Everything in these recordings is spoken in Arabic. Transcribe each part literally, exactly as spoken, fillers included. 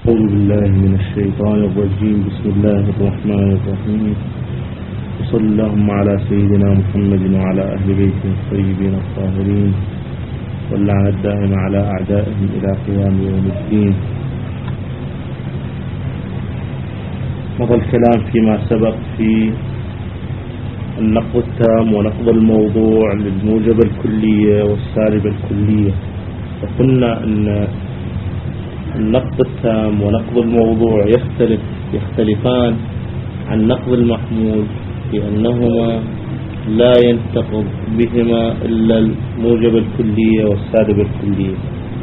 أعوذ بالله من الشيطان الرجيم. بسم الله الرحمن الرحيم، وصلى اللهم على سيدنا محمد وعلى أهل بيته الطيبين الطاهرين، واللعنة الدائمة على أعدائهم إلى قيام يوم الدين. مضى الكلام فيما سبق في النقض التام ونقض الموضوع للموجبة الكلية والسالبة الكلية، وقلنا أن النقض التام ونقض الموضوع يختلف يختلفان عن نقض المحمول لأنهما لا ينتقض بهما إلا الموجبة الكلية والسالبة الكلية،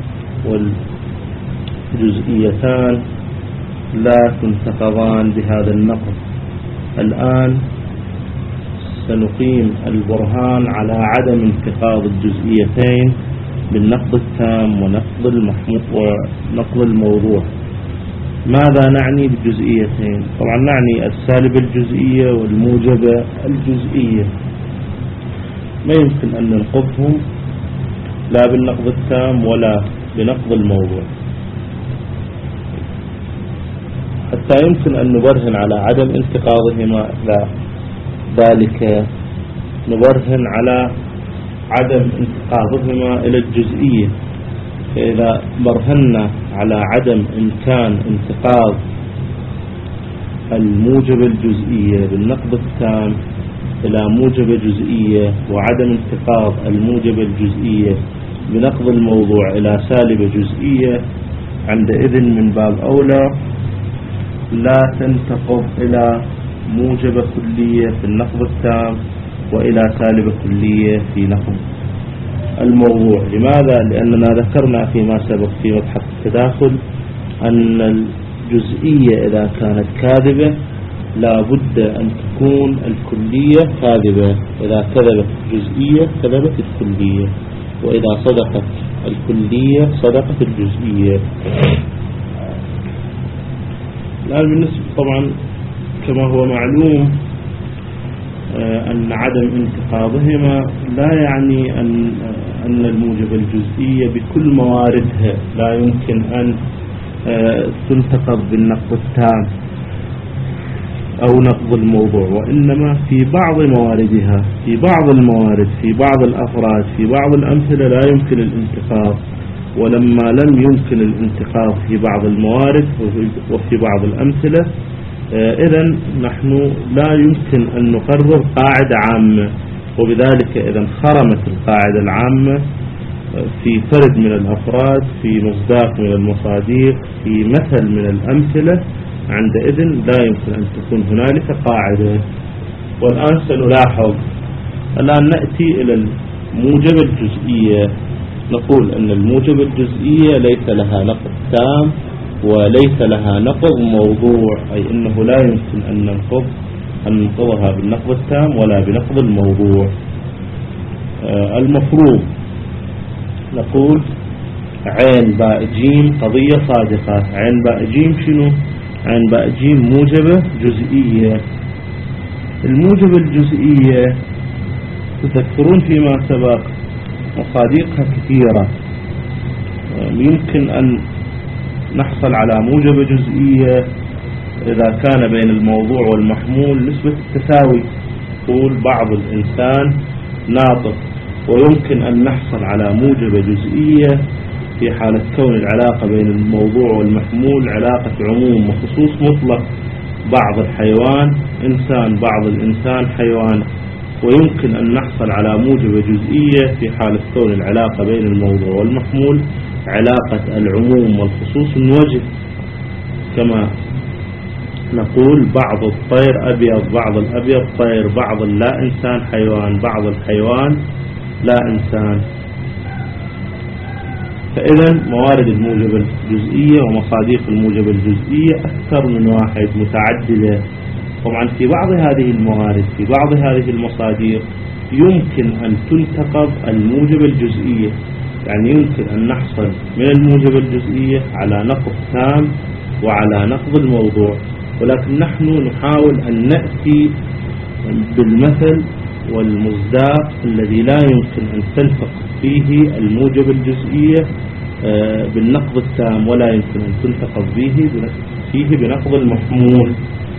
والجزئيتان لا تنتقضان بهذا النقض. الآن سنقيم البرهان على عدم انتقاض الجزئيتين بالنقض التام ونقض المحمول ونقض الموضوع. ماذا نعني بالجزئيتين؟ طبعا نعني السالبة الجزئية والموجبة الجزئية. ما يمكن أن ننقضهم لا بالنقض التام ولا بنقض الموضوع، حتى يمكن أن نبرهن على عدم انتقاضهما. لا ذلك نبرهن على عدم انتقاضهما إلى الجزئية. فإذا برهنا على عدم إمكان انتقاض الموجبة الجزئية بالنقض التام إلى موجبة جزئية، وعدم انتقاض الموجبة الجزئية بنقض الموضوع إلى سالبة جزئية، عندئذ من باب أولى لا تنتقض إلى موجبة كلية في النقض التام وإلى سالبة كلية في نقض الموضوع. لماذا؟ لأننا ذكرنا فيما سبق في مبحث التداخل أن الجزئية إذا كانت كاذبة لا بد أن تكون الكلية كاذبة. إذا كذبت الجزئية كذبت الكلية، وإذا صدقت الكلية صدقت الجزئية. الآن بالنسبة طبعا كما هو معلوم أن عدم انتقاضهما لا يعني أن أن الموجبة الجزئية بكل مواردها لا يمكن أن تنتقض بالنقض التام أو نقض الموضوع، وإنما في بعض مواردها، في بعض الموارد، في بعض الأفراد، في بعض الأمثلة لا يمكن الانتقاض. ولما لم يمكن الانتقاض في بعض الموارد وفي بعض الأمثلة، إذن نحن لا يمكن أن نقرر قاعدة عامة، وبذلك إذن خرمت القاعدة العامة في فرد من الأفراد، في مصداق من المصاديق، في مثل من الأمثلة، عندئذ لا يمكن أن تكون هنالك قاعدة. والآن سنلاحظ، الآن نأتي إلى الموجبة الجزئية. نقول أن الموجبة الجزئية ليس لها نقض تام وليس لها نقض موضوع، أي أنه لا يمكن أن ننقض أن ننقضها بالنقض التام ولا بنقض الموضوع. آه المفروض نقول عين باء جيم قضية صادقة. عين باء جيم شنو؟ عين باء جيم موجبة جزئية. الموجبة الجزئية تذكرون فيما سبق مصادقها كثيرة. آه يمكن أن نحصل على موجبة جزئية إذا كان بين الموضوع والمحمول نسبة التساوي. قول بعض الإنسان ناطق، ويمكن أن نحصل على موجبة جزئية في حالة كون العلاقة بين الموضوع والمحمول علاقة عموم وخصوص مطلق. بعض الحيوان إنسان، بعض الإنسان حيوان. ويمكن أن نحصل على موجبة جزئية في حالة كون العلاقة بين الموضوع والمحمول علاقة العموم والخصوص من وجه، كما نقول بعض الطير أبيض، بعض الأبيض طير، بعض لا إنسان حيوان، بعض الحيوان لا إنسان. فإذا موارد الموجبة الجزئية ومصاديق الموجبة الجزئية أكثر من واحد، متعددة. طبعا في بعض هذه الموارد، في بعض هذه المصاديق يمكن أن تنتقض الموجبة الجزئية، يعني يمكن أن نحصل من الموجبة الجزئية على نقض تام وعلى نقض الموضوع. ولكن نحن نحاول أن نأتي بالمثل والمصداق الذي لا يمكن أن تنتقض فيه الموجبة الجزئية بالنقض التام ولا يمكن أن تنتقض فيه فيه بنقض المحمول.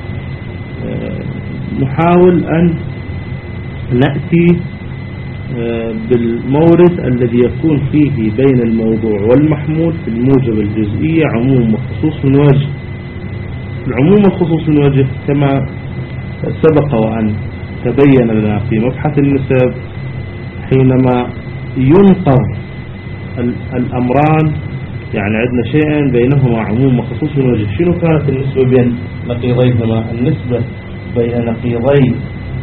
نحاول أن نأتي بالمورد الذي يكون فيه بين الموضوع والمحمول في الموجب الجزئية عموم وخصوص من وجه. العموم والخصوص من وجه كما سبق وأن تبين لنا في مبحث النسب، حينما ينقض الأمران يعني عندنا شيئا بينهما عموم وخصوص من وجه. شنو كانت النسبة بين نقيضيهما؟ النسبة بين نقيضي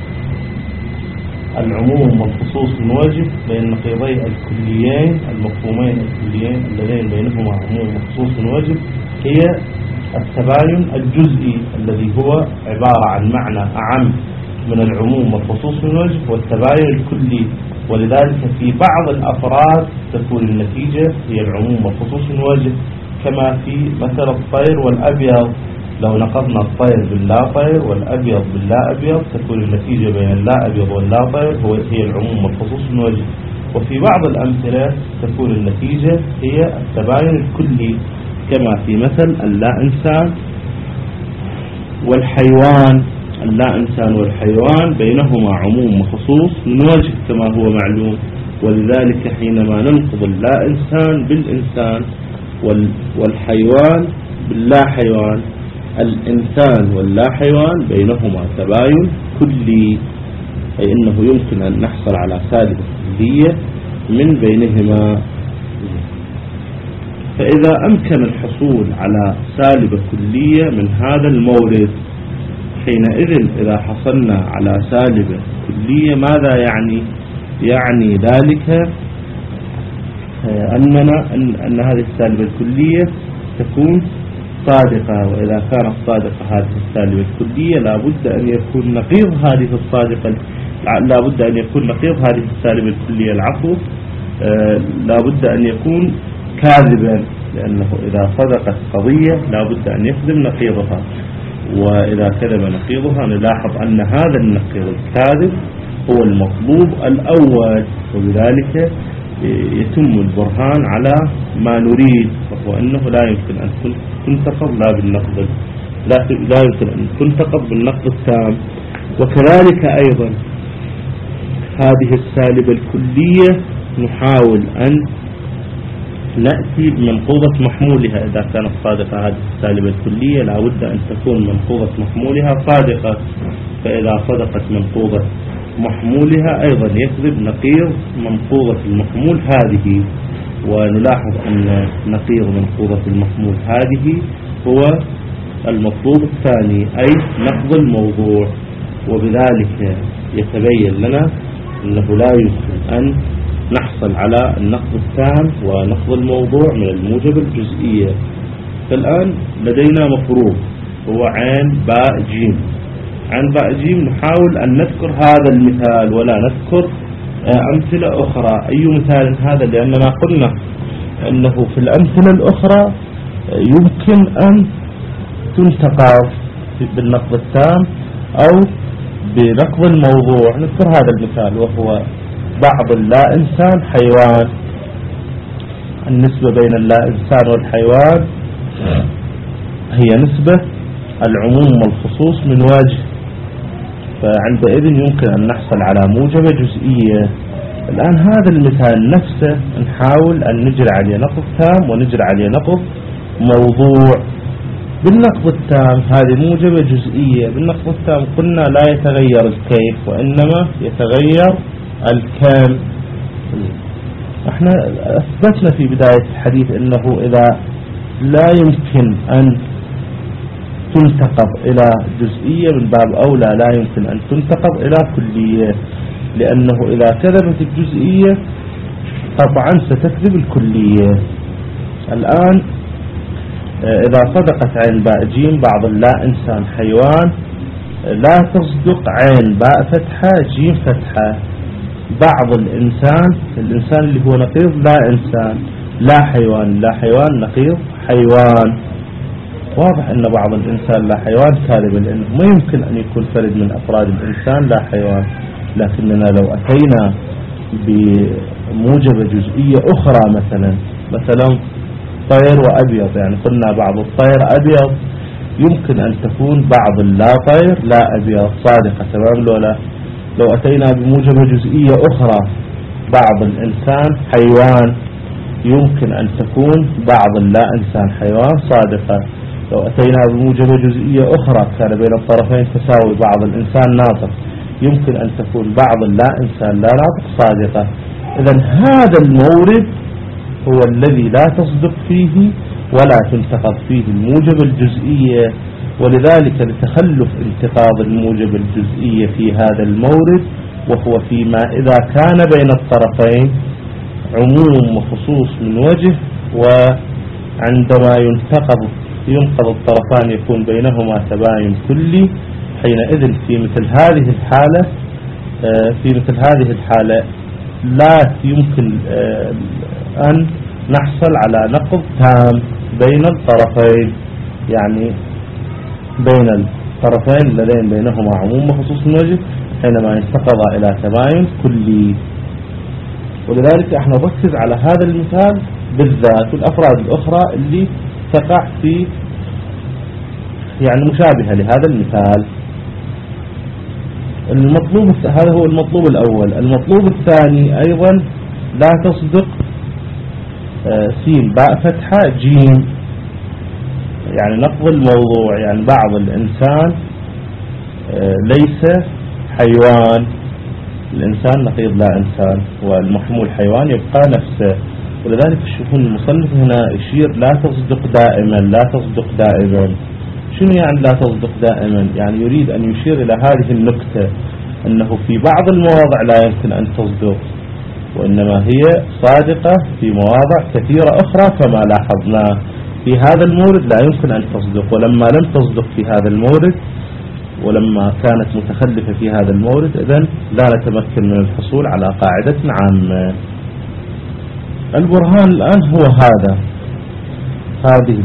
العموم والخصوص من وجه بين نقيضي الكليين المفهومين الكليين اللذين بينهما عموم وخصوص من وجه هي التباين الجزئي الذي هو عبارة عن معنى أعم من العموم والخصوص من وجه والتباين الكلي. ولذلك في بعض الأفراد تكون النتيجة هي العموم والخصوص من وجه، كما في مثل الطير والأبيض. لو نقضنا الطير باللا طير والأبيض باللا أبيض تكون النتيجة بين اللا أبيض واللا طير هو هي العموم والخصوص من وجه. وفي بعض الأمثلة تكون النتيجة هي التباين الكلي، كما في مثل اللا إنسان والحيوان. اللا إنسان والحيوان بينهما عموم وخصوص من وجه كما هو معلوم. ولذلك حينما ننقض اللا إنسان بالإنسان والحيوان باللا حيوان، الإنسان واللا حيوان بينهما تباين كلي، أي أنه يمكن أن نحصل على سالبة كلية من بينهما. فإذا أمكن الحصول على سالبة كلية من هذا المورد، حينئذ إذا حصلنا على سالبة كلية ماذا يعني؟ يعني ذلك أننا أن, أن هذه السالبة الكلية تكون صادقة. وإذا كانت صادقة هذه السالبة الكلية لابد أن يكون نقيض هذه الصادقة لابد أن يكون نقيض هذه السالبة الكلية العفو لابد أن يكون كاذبا، لأنه إذا صدقت قضية لابد أن يكذب نقيضها، وإذا كذب نقيضها نلاحظ أن هذا النقيض الكاذب هو المطلوب الأول، وبذلك يتم البرهان على ما نريد، وهو أنه لا يمكن أن تنتقض لا بالنقض لا, لا يمكن أن تنتقض بالنقض التام. وكذلك أيضا هذه السالبة الكلية نحاول أن نأتي بمنقوضة محمولها. إذا كانت صادقة هذه السالبة الكلية لابد أن تكون منقوضة محمولها صادقة، فإذا صدقت منقوضة محمولها أيضا يكذب نقيض منقوضة المحمول هذه. ونلاحظ أن نقيض منقوضة المحمول هذه هو المطلوب الثاني، أي نقض الموضوع. وبذلك يتبين لنا أنه لا يمكن أن نحصل على النقض التام ونقض الموضوع من الموجب الجزئية. فالآن لدينا مفروض هو عين باء جيم. عين باء جيم نحاول أن نذكر هذا المثال ولا نذكر أمثلة أخرى. أي مثال هذا؟ لأننا قلنا أنه في الأمثلة الأخرى يمكن أن تنتقض بالنقض التام أو بنقض الموضوع. نذكر هذا المثال وهو بعض اللا إنسان حيوان. النسبة بين اللا إنسان والحيوان هي نسبة العموم والخصوص من وجه، فعندئذ يمكن أن نحصل على موجبة جزئية. الآن هذا المثال نفسه نحاول أن نجري عليه نقض تام ونجري عليه نقض موضوع. بالنقض التام هذه موجبة جزئية. بالنقض التام قلنا لا يتغير الكيف وإنما يتغير الكم. احنا اثبتنا في بداية الحديث انه اذا لا يمكن ان تنتقض الى جزئية من باب اولى لا يمكن ان تنتقض الى كلية، لانه اذا كذبت الجزئية طبعا ستكذب الكلية. الان اذا صدقت عين باء جيم بعض اللا انسان حيوان لا تصدق عين باء فتحة جيم فتحة. بعض الإنسان الإنسان اللي هو نقيض لا إنسان لا حيوان لا حيوان نقيض حيوان. واضح أن بعض الإنسان لا حيوان كاذب، لأنه ما يمكن أن يكون فرد من أفراد الإنسان لا حيوان. لكننا لو أتينا بموجبة جزئية أخرى، مثلا مثلا طير وأبيض، يعني قلنا بعض الطير أبيض، يمكن أن تكون بعض اللا طير لا أبيض صادقة، تمام لو لا؟ لو أتينا بموجبة جزئية أخرى بعض الإنسان حيوان، يمكن أن تكون بعض اللا إنسان حيوان صادقة. لو أتينا بموجبة جزئية أخرى كان بين الطرفين تساوي بعض الإنسان ناطق، يمكن أن تكون بعض اللا إنسان لا ناطق صادقة. إذن هذا المورد هو الذي لا تصدق فيه ولا تنتقض فيه الموجبة الجزئية، ولذلك لتخلف انتقاض الموجبة الجزئية في هذا المورد، وهو فيما إذا كان بين الطرفين عموم وخصوص من وجه، وعندما ينتقض ينقض الطرفان يكون بينهما تباين كلي. حينئذ في مثل هذه الحالة في مثل هذه الحالة لا يمكن أن نحصل على نقض تام بين الطرفين، يعني بين الطرفين الذين بينهما عموم وخصوص من وجه حينما ينتقض إلى تباين كلي. ولذلك احنا نركز على هذا المثال بالذات، والأفراد الأخرى اللي تقع في يعني مشابهة لهذا المثال. المطلوب هذا هو المطلوب الأول. المطلوب الثاني أيضا لا تصدق سين باء فتحة جيم، يعني نقض الموضوع، يعني بعض الإنسان ليس حيوان، الإنسان نقيض لا إنسان، والمحمول حيوان يبقى نفسه. ولذلك تشوفون المصنف هنا يشير لا تصدق دائما، لا تصدق دائما. شنو يعني لا تصدق دائما؟ يعني يريد أن يشير إلى هذه النكتة أنه في بعض المواضع لا يمكن أن تصدق، وإنما هي صادقة في مواضع كثيرة أخرى كما لاحظنا. في هذا المورد لا يمكن أن تصدق، ولما لم تصدق في هذا المورد ولما كانت متخلفة في هذا المورد إذن لا نتمكن من الحصول على قاعدة عامة. البرهان الآن هو هذا، هذه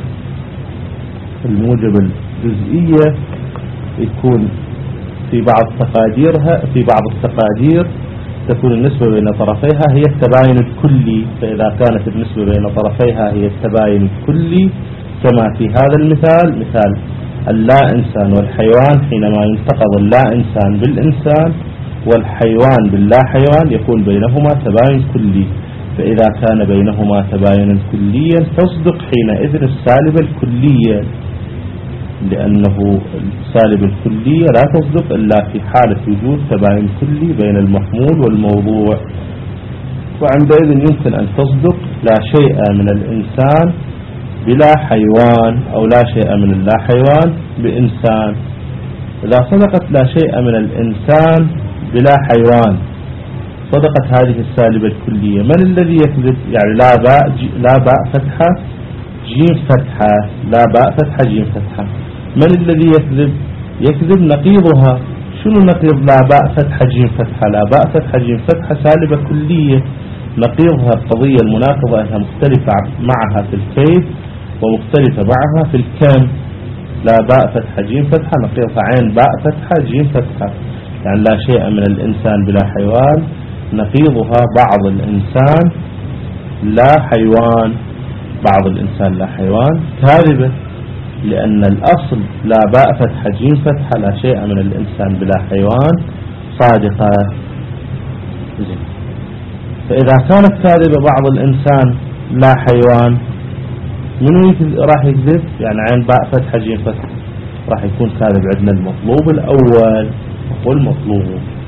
الموجب الجزئية يكون في بعض تقاديرها في بعض التقادير تكون النسبة بين طرفيها هي التباين الكلي، فإذا كانت النسبة بين طرفيها هي التباين الكلي كما في هذا المثال، مثال اللا إنسان والحيوان، حينما ينتقض اللا إنسان بالإنسان والحيوان باللا حيوان يكون بينهما تباين كلي. فإذا كان بينهما تباين كليا تصدق حينئذ السالبة الكلية، لأنه السالب الكلية لا تصدق إلا في حالة وجود تباين كلي بين المحمول والموضوع. وعندئذ يمكن أن تصدق لا شيء من الإنسان بلا حيوان، أو لا شيء من اللا حيوان بإنسان. إذا صدقت لا شيء من الإنسان بلا حيوان صدقت هذه السالبة الكلية. من الذي يكذب؟ يعني لا باء لا باء فتحة جيم فتحة، لا باء فتحة جيم فتحة. من الذي يكذب؟ يكذب نقيضها. شنو نقيض لا باء فتحة جيم فتحة؟ لا باء فتحة جيم فتحة سالبة كلية، نقيضها القضية المناقضة أنها مختلفة معها في الكيف ومختلفة معها في الكم. لا باء فتحة جيم فتحة نقيضها عين باء فتحة جيم فتحة، يعني لا شيء من الإنسان بلا حيوان نقيضها بعض الإنسان لا حيوان، بعض الإنسان لا حيوان كاذبة، لأن الأصل لا باء فتحة جيم فتحة لا شيء من الإنسان بلا حيوان صادقة. فإذا كانت كاذبة بعض الإنسان لا حيوان، من راح يكذب؟ يعني عين باء فتحة جيم فتحة راح يكون كاذب. عندنا المطلوب الأول هو المطلوب،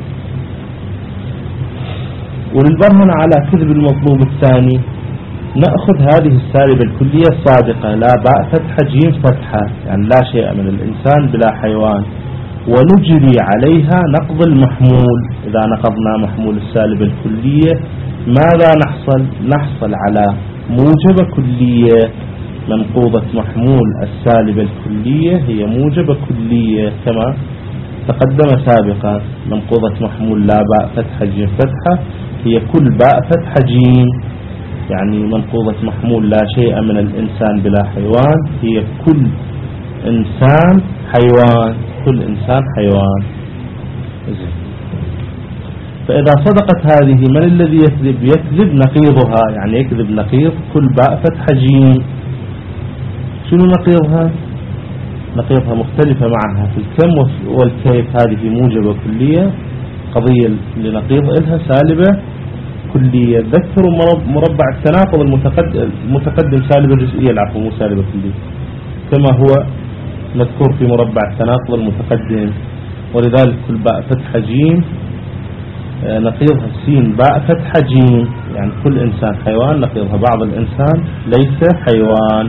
وللبرهن على كذب المطلوب الثاني نأخذ هذه السالبة الكلية الصادقة لا باء فتحة جيم فتحة، يعني لا شيء من الإنسان بلا حيوان، ونجري عليها نقض المحمول. إذا نقضنا محمول السالبة الكلية ماذا نحصل؟ نحصل على موجبة كلية. منقوضة محمول السالبة الكلية هي موجبة كلية كما تقدم سابقا. منقوضة محمول لا باء فتحة جيم فتحة هي كل باء فتحة جيم، يعني منقوضة محمول لا شيء من الإنسان بلا حيوان هي كل إنسان حيوان، كل إنسان حيوان. فإذا صدقت هذه من الذي يكذب؟ يكذب نقيضها، يعني يكذب نقيض كل باء فتح جيم. شنو نقيضها؟ نقيضها مختلفة معها في الكم والكيف. هذه موجبة كلية، قضية لنقيض إلها سالبة كلية. ذكروا مربع التناقض المتقدم سالبة جزئية، العفو مو سالبة كلية، كما هو مذكور في مربع التناقض المتقدم. ولذلك كل باء فتح جيم نقيضها سين باء فتح جيم، يعني كل إنسان حيوان نقيضها بعض الإنسان ليس حيوان،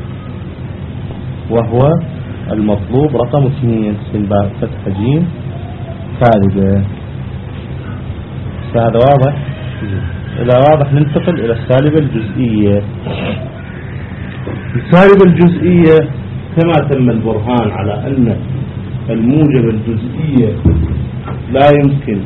وهو المطلوب رقم اثنين سين باء فتح جيم كاذبة. هذا واضح؟ إذا واضح ننتقل إلى السالبة الجزئية. السالبة الجزئية كما تم البرهان على أن الموجبة الجزئية لا يمكن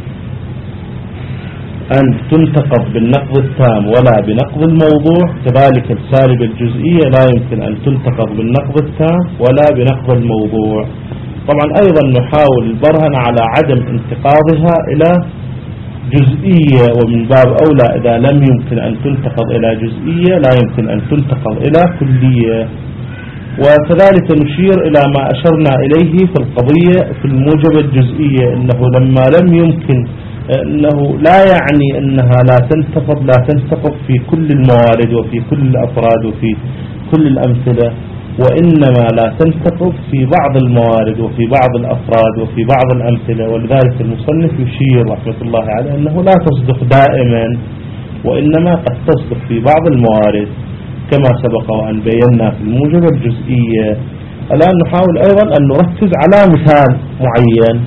أن تنتقض بالنقض التام ولا بنقض الموضوع، كذلك السالبة الجزئية لا يمكن أن تنتقض بالنقض التام ولا بنقض الموضوع. طبعا أيضا نحاول البرهن على عدم انتقاضها إلى جزئية، ومن باب أولى إذا لم يمكن أن تنتقض إلى جزئية لا يمكن أن تنتقض إلى كلية. وكذلك نشير إلى ما أشرنا إليه في القضية في الموجبة الجزئية، أنه لما لم يمكن أنه لا يعني أنها لا تنتقض لا تنتقض في كل الموارد وفي كل الأفراد وفي كل الأمثلة، وإنما لا تنتقض في بعض الموارد وفي بعض الأفراد وفي بعض الأمثلة. ولذلك المصنف يشير رحمة الله عليه أنه لا تصدق دائما، وإنما قد تصدق في بعض الموارد كما سبق وأن بينا في الموجبة الجزئية. الآن نحاول أيضا أن نركز على مثال معين.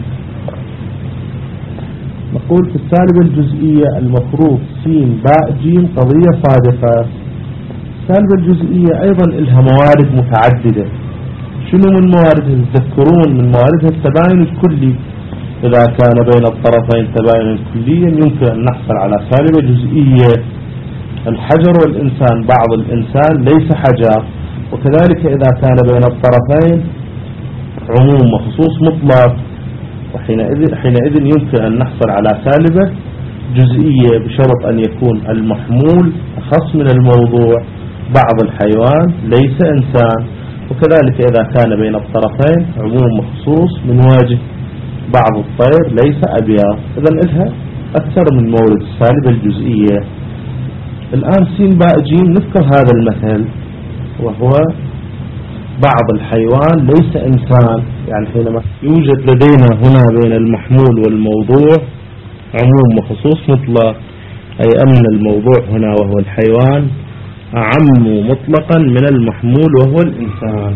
نقول في السالبة الجزئية المفروض سين باء جيم قضية صادقة. السالبة الجزئية أيضا لها موارد متعددة. شنو من مواردها؟ تذكرون من مواردها التباين الكلي. إذا كان بين الطرفين تباين كليا يمكن أن نحصل على سالبة جزئية. الحجر والإنسان، بعض الإنسان ليس حجر. وكذلك إذا كان بين الطرفين عموم وخصوص مطلق، وحينئذ حينئذ يمكن أن نحصل على سالبة جزئية بشرط أن يكون المحمول أخص من الموضوع. بعض الحيوان ليس إنسان. وكذلك إذا كان بين الطرفين عموم وخصوص من واجه. بعض الطير ليس أبيض. إذن إلها أكثر من مورد السالبة الجزئية. الآن سين باء جيم نذكر هذا المثل، وهو بعض الحيوان ليس إنسان. يعني حينما يوجد لدينا هنا بين المحمول والموضوع عموم وخصوص مطلق، أي أن الموضوع هنا وهو الحيوان أعم مطلقا من المحمول وهو الإنسان.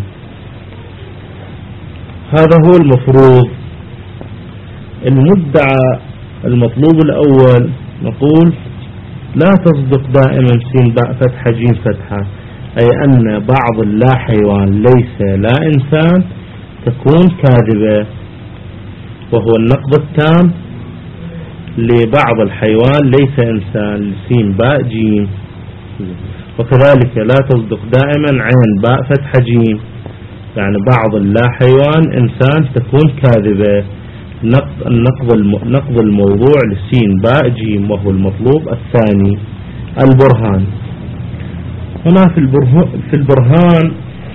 هذا هو المفروض. المدعى المطلوب الأول نقول لا تصدق دائما سين باء فتحة جيم فتحة، أي أن بعض اللا حيوان ليس لا إنسان تكون كاذبة، وهو النقض التام لبعض الحيوان ليس إنسان لسين باء جيم. وكذلك لا تصدق دائما عين باء فتحة جيم، يعني بعض اللا حيوان إنسان تكون كاذبة. نقض نقض الموضوع لسين باء جيم وهو المطلوب الثاني. البرهان هنا في البرهان, في البرهان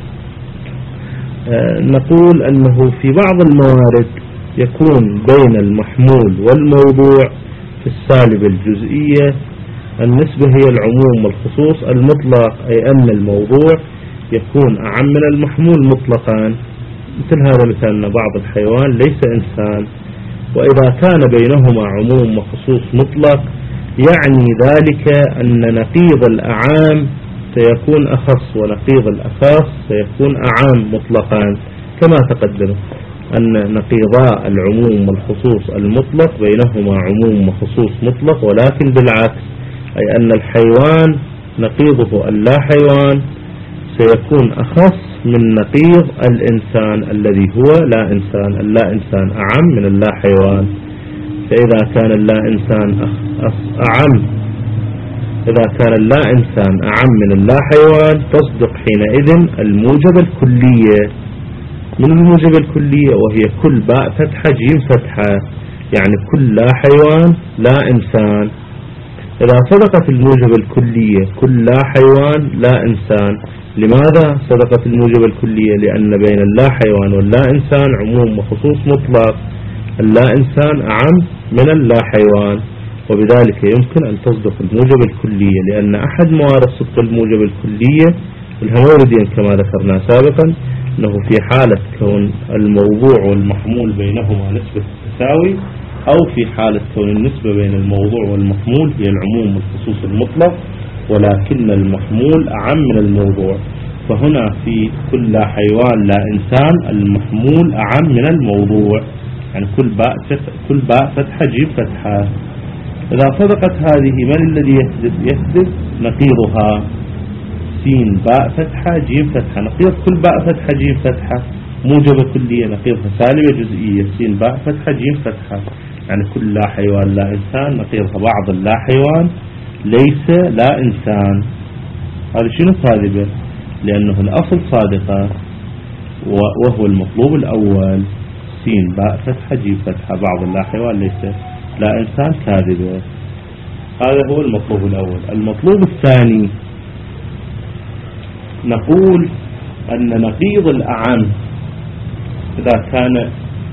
آه نقول أنه في بعض الموارد يكون بين المحمول والموضوع في السالبة الجزئية النسبة هي العموم والخصوص المطلق، أي أن الموضوع يكون أعم من المحمول مطلقا. مثل هذا مثال بعض الحيوان ليس إنسان. وإذا كان بينهما عموم وخصوص مطلق يعني ذلك أن نقيض الأعام سيكون أخص ونقيض الأخص سيكون أعام مطلقا، كما تقدم أن نقيضاء العموم والخصوص المطلق بينهما عموم وخصوص مطلق، ولكن بالعكس، أي أن الحيوان نقيضه اللا حيوان سيكون أخص من نقيض الإنسان الذي هو لا إنسان. اللا إنسان أعم من اللا حيوان. فإذا كان اللا إنسان أعم إذا كان اللا إنسان أعم من اللا حيوان تصدق حينئذ الموجبة الكلية. من الموجبة الكلية؟ وهي كل باء فتحة جيم فتحة، يعني كل لا حيوان لا إنسان. إذا صدقت الموجبة الكلية كل لا حيوان لا إنسان. لماذا صدقت الموجبة الكلية؟ لأن بين اللا حيوان واللا إنسان عموم وخصوص مطلق، اللا إنسان أعم من اللا حيوان، وبذلك يمكن أن تصدق الموجبة الكلية، لأن أحد موارد صدق الموجبة الكلية الهامورديان كما ذكرنا سابقا أنه في حالة كون الموضوع والمحمول بينهما نسبة التساوي، أو في حالة كون النسبة بين الموضوع والمحمول هي العموم والخصوص المطلق، ولكن المحمول أعم من الموضوع. فهنا في كل لا حيوان لا إنسان المحمول أعم من الموضوع، يعني كل باء كل باء فتحة جيم فتحة. إذا صدقت هذه من الذي يحدث؟ يحدث نقيضها سين باء فتحة جيم فتحة. نقيض كل باء فتحة جيم فتحة موجبة كلية، نقيضها سالبة جزئية سين باء فتحة جيم فتحة. يعني كل لا حيوان لا إنسان نقيضها بعض اللا حيوان ليس لا إنسان. هذا شنو كاذبة؟ لأنه الأصل صادقة وهو المطلوب الأول سين باء فتحة جيم فتحة بعض اللا حيوان ليس لا إنسان كاذبة. هذا هو المطلوب الأول. المطلوب الثاني نقول أن نقيض الأعم إذا كان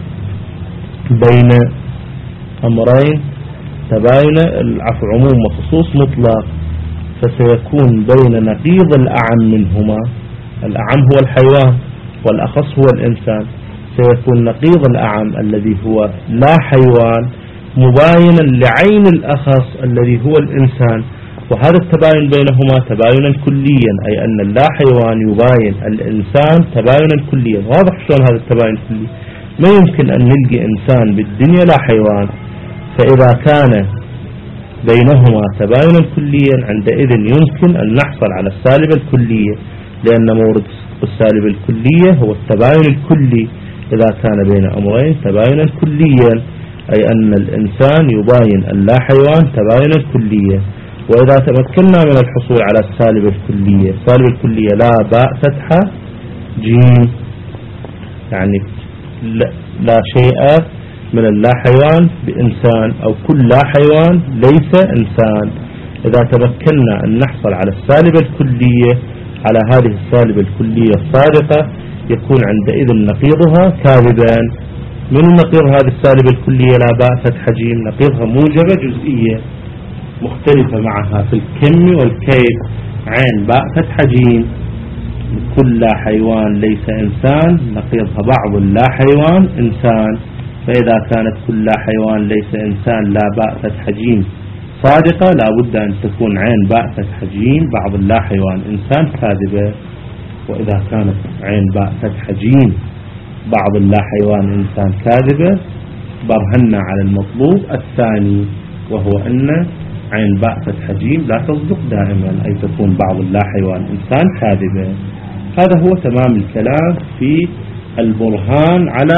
بين أمرين تباين العفو عموم وخصوص مطلق، فسيكون بين نقيض الأعم منهما، الأعم هو الحيوان والأخص هو الإنسان، سيكون نقيض الأعم الذي هو لا حيوان مباينا لعين الأخص الذي هو الإنسان، وهذا التباين بينهما تباينا كليا، أي أن اللا حيوان يباين الإنسان تباينا كليا. واضح شلون هذا التباين كلي؟ ما يمكن أن نلقي إنسان بالدنيا لا حيوان. فإذا كان بينهما تباينا كليا عندئذ يمكن أن نحصل على السالبة الكلية، لأن مورد السالبة الكلية هو التباين الكلي إذا كان بين أمرين تباينا كليا، أي أن الإنسان يباين اللا حيوان تباينا كليا. وإذا تمكنا من الحصول على السالبة الكلية، السالبة الكلية لا باء فتحة جيم، يعني لا شيء من اللا حيوان بإنسان، أو كل لا حيوان ليس إنسان. إذا تمكنا أن نحصل على السالبة الكلية على هذه السالبة الكلية الصادقة يكون عندئذ نقيضها كاذبا. من نقيض هذه السالبة الكلية لا باء فتحة جيم؟ نقيضها موجبة جزئية مختلفة معها في الكم والكيف، عين باء فتحة جيم. كل لا حيوان ليس إنسان نقيضها بعض اللا حيوان إنسان. فإذا كانت كل لا حيوان ليس إنسان لا باء فتحة جيم صادقة لا بد أن تكون عين باء فتحة جيم بعض اللا حيوان إنسان كاذبة. وإذا كانت عين باء فتحة جيم بعض اللا حيوان إنسان كاذبة برهنا على المطلوب الثاني، وهو أن عين باء فتحة جيم لا تصدق دائما، أي تكون بعض اللا حيوان إنسان كاذبة. هذا هو تمام الكلام في البرهان على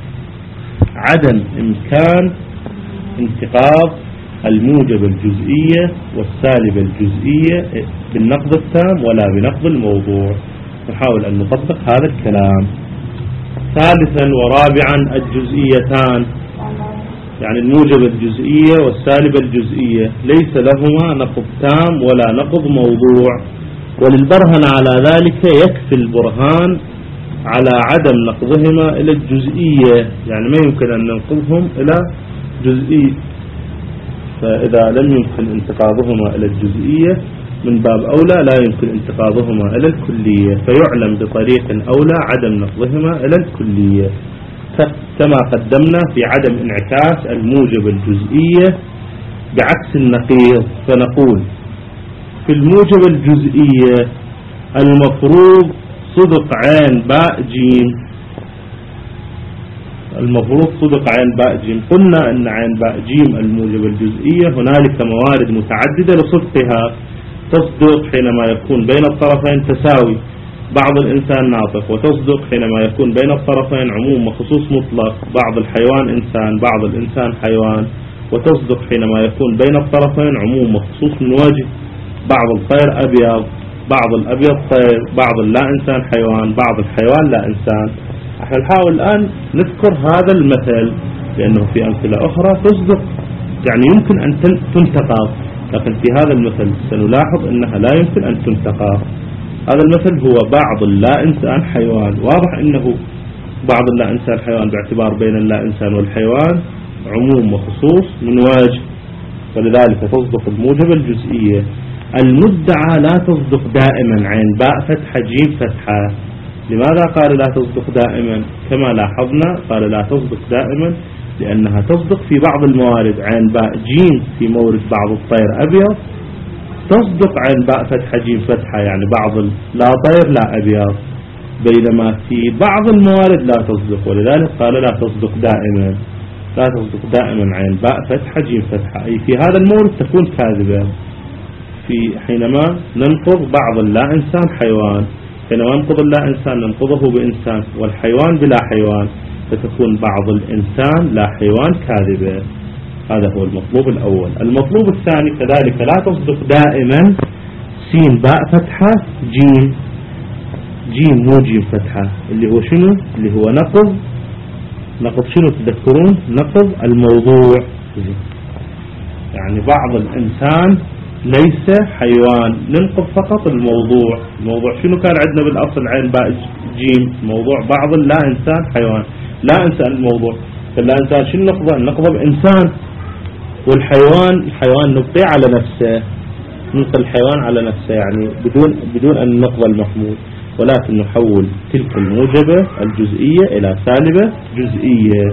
عدم إمكان انتقاض الموجب الجزئية والسالب الجزئية بالنقض التام ولا بنقض الموضوع. نحاول أن نطبق هذا الكلام. ثالثا ورابعا الجزئيتان، يعني الموجب الجزئية والسالب الجزئية ليس لهما نقض تام ولا نقض موضوع، وللبرهن على ذلك يكفي البرهان على عدم نقضهما إلى الجزئية، يعني ما يمكن أن ننقضهم إلى جزئية. فإذا لم يمكن انتقاضهما إلى الجزئية من باب أولى لا يمكن انتقاضهما إلى الكلية، فيعلم بطريق أولى عدم نقضهما إلى الكلية، كما قدمنا في عدم انعكاس الموجب الجزئية بعكس النقيض. فنقول في الموجب الجزئية المفروض صدق عين باء جيم، المفروض صدق عين باء جيم. قلنا أن عين باء جيم الموجب الجزئية هنالك موارد متعددة لصدقها، تصدق حينما يكون بين الطرفين تساوي بعض الإنسان ناطق، وتصدق حينما يكون بين الطرفين عموم وخصوص مطلق بعض الحيوان إنسان بعض الإنسان حيوان، وتصدق حينما يكون بين الطرفين عموم وخصوص من وجه بعض الطير أبيض بعض الأبيض طير بعض اللا إنسان حيوان بعض الحيوان لا إنسان. احنا نحاول الآن نذكر هذا المثل لأنه في أمثلة أخرى تصدق يعني يمكن أن تنتقض، لكن في هذا المثل سنلاحظ أنها لا يمكن أن تنتقض. هذا المثل هو بعض اللا إنسان حيوان. واضح أنه بعض اللا إنسان حيوان باعتبار بين اللا إنسان والحيوان عموم وخصوص من وجه، ولذلك تصدق الموجبة الجزئية. المدعى لا تصدق دائما، عين باء فتحة جيم فتحة. لماذا قال لا تصدق دائما؟ كما لاحظنا قال لا تصدق دائما لأنها تصدق في بعض الموارد، عين باء جيم في مورد بعض الطير أبيض تصدق عين باء فتحة جيم فتحة، يعني بعض لا طير لا أبيض، بينما في بعض الموارد لا تصدق، ولذلك قال لا تصدق دائما. لا تصدق دائما عين باء فتحة جيم فتحة، أي في هذا المورد تكون كاذبة. في حينما ننقض بعض اللا إنسان حيوان، حينما ننقض اللا إنسان ننقضه بإنسان والحيوان بلا حيوان، فتكون بعض الإنسان لا حيوان كاذبة. هذا هو المطلوب الأول. المطلوب الثاني كذلك لا تصدق دائما سين باء فتحة جيم جيم مو جيم فتحة، اللي هو شنو؟ اللي هو نقض نقض شنو تذكرون؟ نقض الموضوع. يعني بعض الإنسان ليس حيوان، ننقض فقط الموضوع. الموضوع شنو كان عندنا بالأصل؟ عين باء جيم، موضوع بعض اللا إنسان حيوان، لا إنسان الموضوع. فاللا إنسان شنو نقضه؟ نقضه بإنسان، والحيوان الحيوان نبقي على نفسه، ننقل الحيوان على نفسه يعني بدون بدون أن نقض المحمول، ولكن نحول تلك الموجبة الجزئية إلى سالبة جزئية،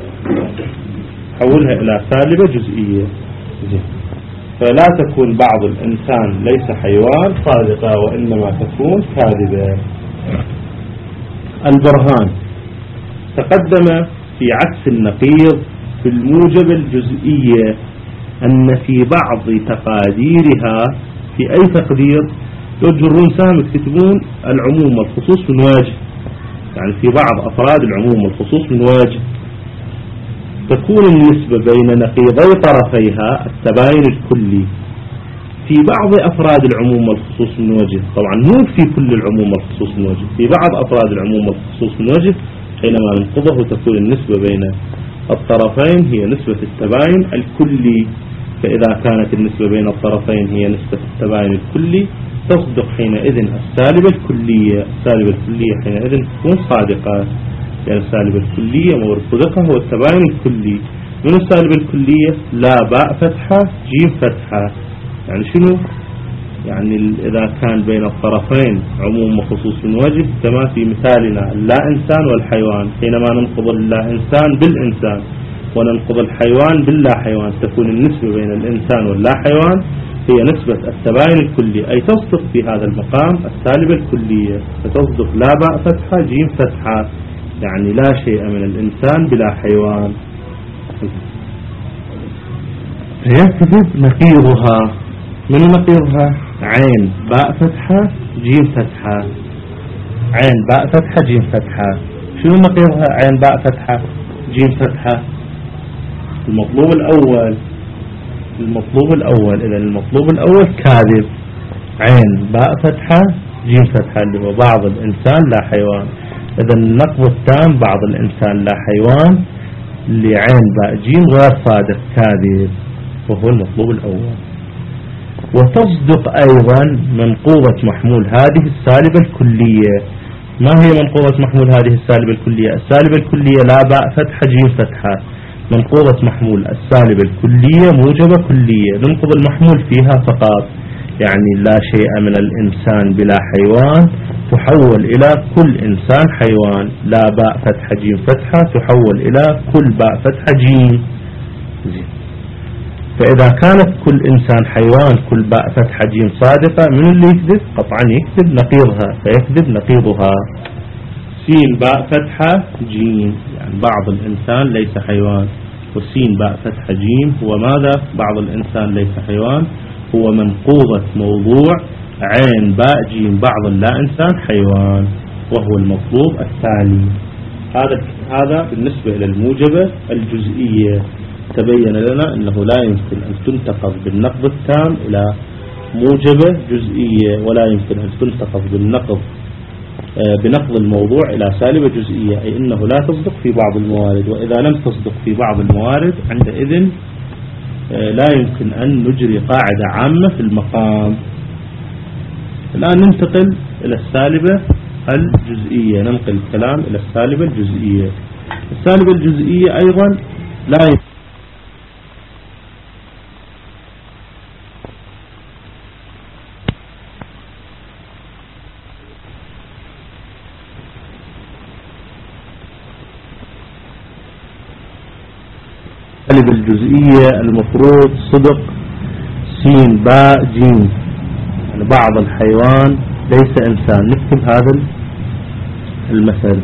حولها إلى سالبة جزئية. فلا تكون بعض الإنسان ليس حيوان صادقة، وإنما تكون كاذبة. البرهان تقدم في عكس النقيض في الموجبة الجزئية أن في بعض تقاديرها، في أي تقدير تجرون سهم تكتبون العموم والخصوص من وجه، يعني في بعض أفراد العموم والخصوص من وجه تكون النسبة بين نقيضي طرفيها التباين الكلي. في بعض أفراد العموم والخصوص من وجه، طبعا مو في كل العموم والخصوص من وجه، في بعض أفراد العموم والخصوص من وجه حينما ننقضه تكون النسبة بين الطرفين هي نسبة التباين الكلي. فإذا كانت النسبة بين الطرفين هي نسبة التباين الكلي تصدق حينئذ السالبة الكلية. السالبة الكلية حينئذ تكون صادقة، يعني السالبة الكلية مورد صدقها هو التباين الكلي. من السالبة الكلية؟ لا باء فتحة جيم فتحة. يعني شنو؟ يعني إذا كان بين الطرفين عموم وخصوص من وجه، كما في مثالنا اللا إنسان والحيوان، حينما ننقض اللا إنسان بالإنسان وننقض الحيوان باللا حيوان تكون النسبة بين الإنسان واللا حيوان هي نسبة التباين الكلي، أي تصدق في هذا المقام السالبة الكلية، فتصدق لا باء فتحة جيم فتحة، يعني لا شيء من الإنسان بلا حيوان. فيكذب نقيضها. من نقيضها؟ عين باء فتحة جيم فتحة، عين باء فتحة جيم فتحة. شنو نقيضها؟ عين باء فتحة جيم فتحة. المطلوب الأول المطلوب الأول إذا المطلوب الأول كاذب، عين باء فتحة جيم فتحة اللي هو بعض الإنسان لا حيوان. إذا النقض التام بعض الإنسان لا حيوان لعين باء جيم غير صادق كاذب، وهو المطلوب الأول. وتصدق أيضا منقوضة محمول هذه السالبة الكلية. ما هي منقوضة محمول هذه السالبة الكلية؟ السالبة الكلية لا باء فتحة جيم فتحة. منقوضة محمول السالبة الكلية موجبة كلية، ننقض المحمول فيها فقط، يعني لا شيء من الإنسان بلا حيوان تحول إلى كل إنسان حيوان. لا باء فتحة جيم فتحة تحول إلى كل باء فتحة جيم. زين. فإذا كانت كل إنسان حيوان كل باء فتحة جيم صادقة، من اللي يكذب؟ قطعا يكذب نقيضها، فيكذب نقيضها. سين باء فتحة جيم، يعني بعض الإنسان ليس حيوان، والسين باء فتحة جيم هو ماذا؟ بعض الإنسان ليس حيوان، هو منقوضة موضوع عين باء جيم بعض لا إنسان حيوان، وهو المطلوب التالي. هذا هذا بالنسبة إلى الموجبة الجزئية. تبين لنا أنه لا يمكن أن تنتقض بالنقض التام إلى موجبة جزئية، ولا يمكن أن تنتقض بالنقض بنقض الموضوع إلى سالبة جزئية، أي أنه لا تصدق في بعض الموارد، وإذا لم تصدق في بعض الموارد عندئذ لا يمكن أن نجري قاعدة عامة في المقام. الآن ننتقل إلى السالبة الجزئية، ننقل الكلام إلى السالبة الجزئية. السالبة الجزئية أيضا لا يمكن السالبة الجزئية المفروض صدق سين باء جيم، يعني بعض الحيوان ليس إنسان. نكتب هذا المثل.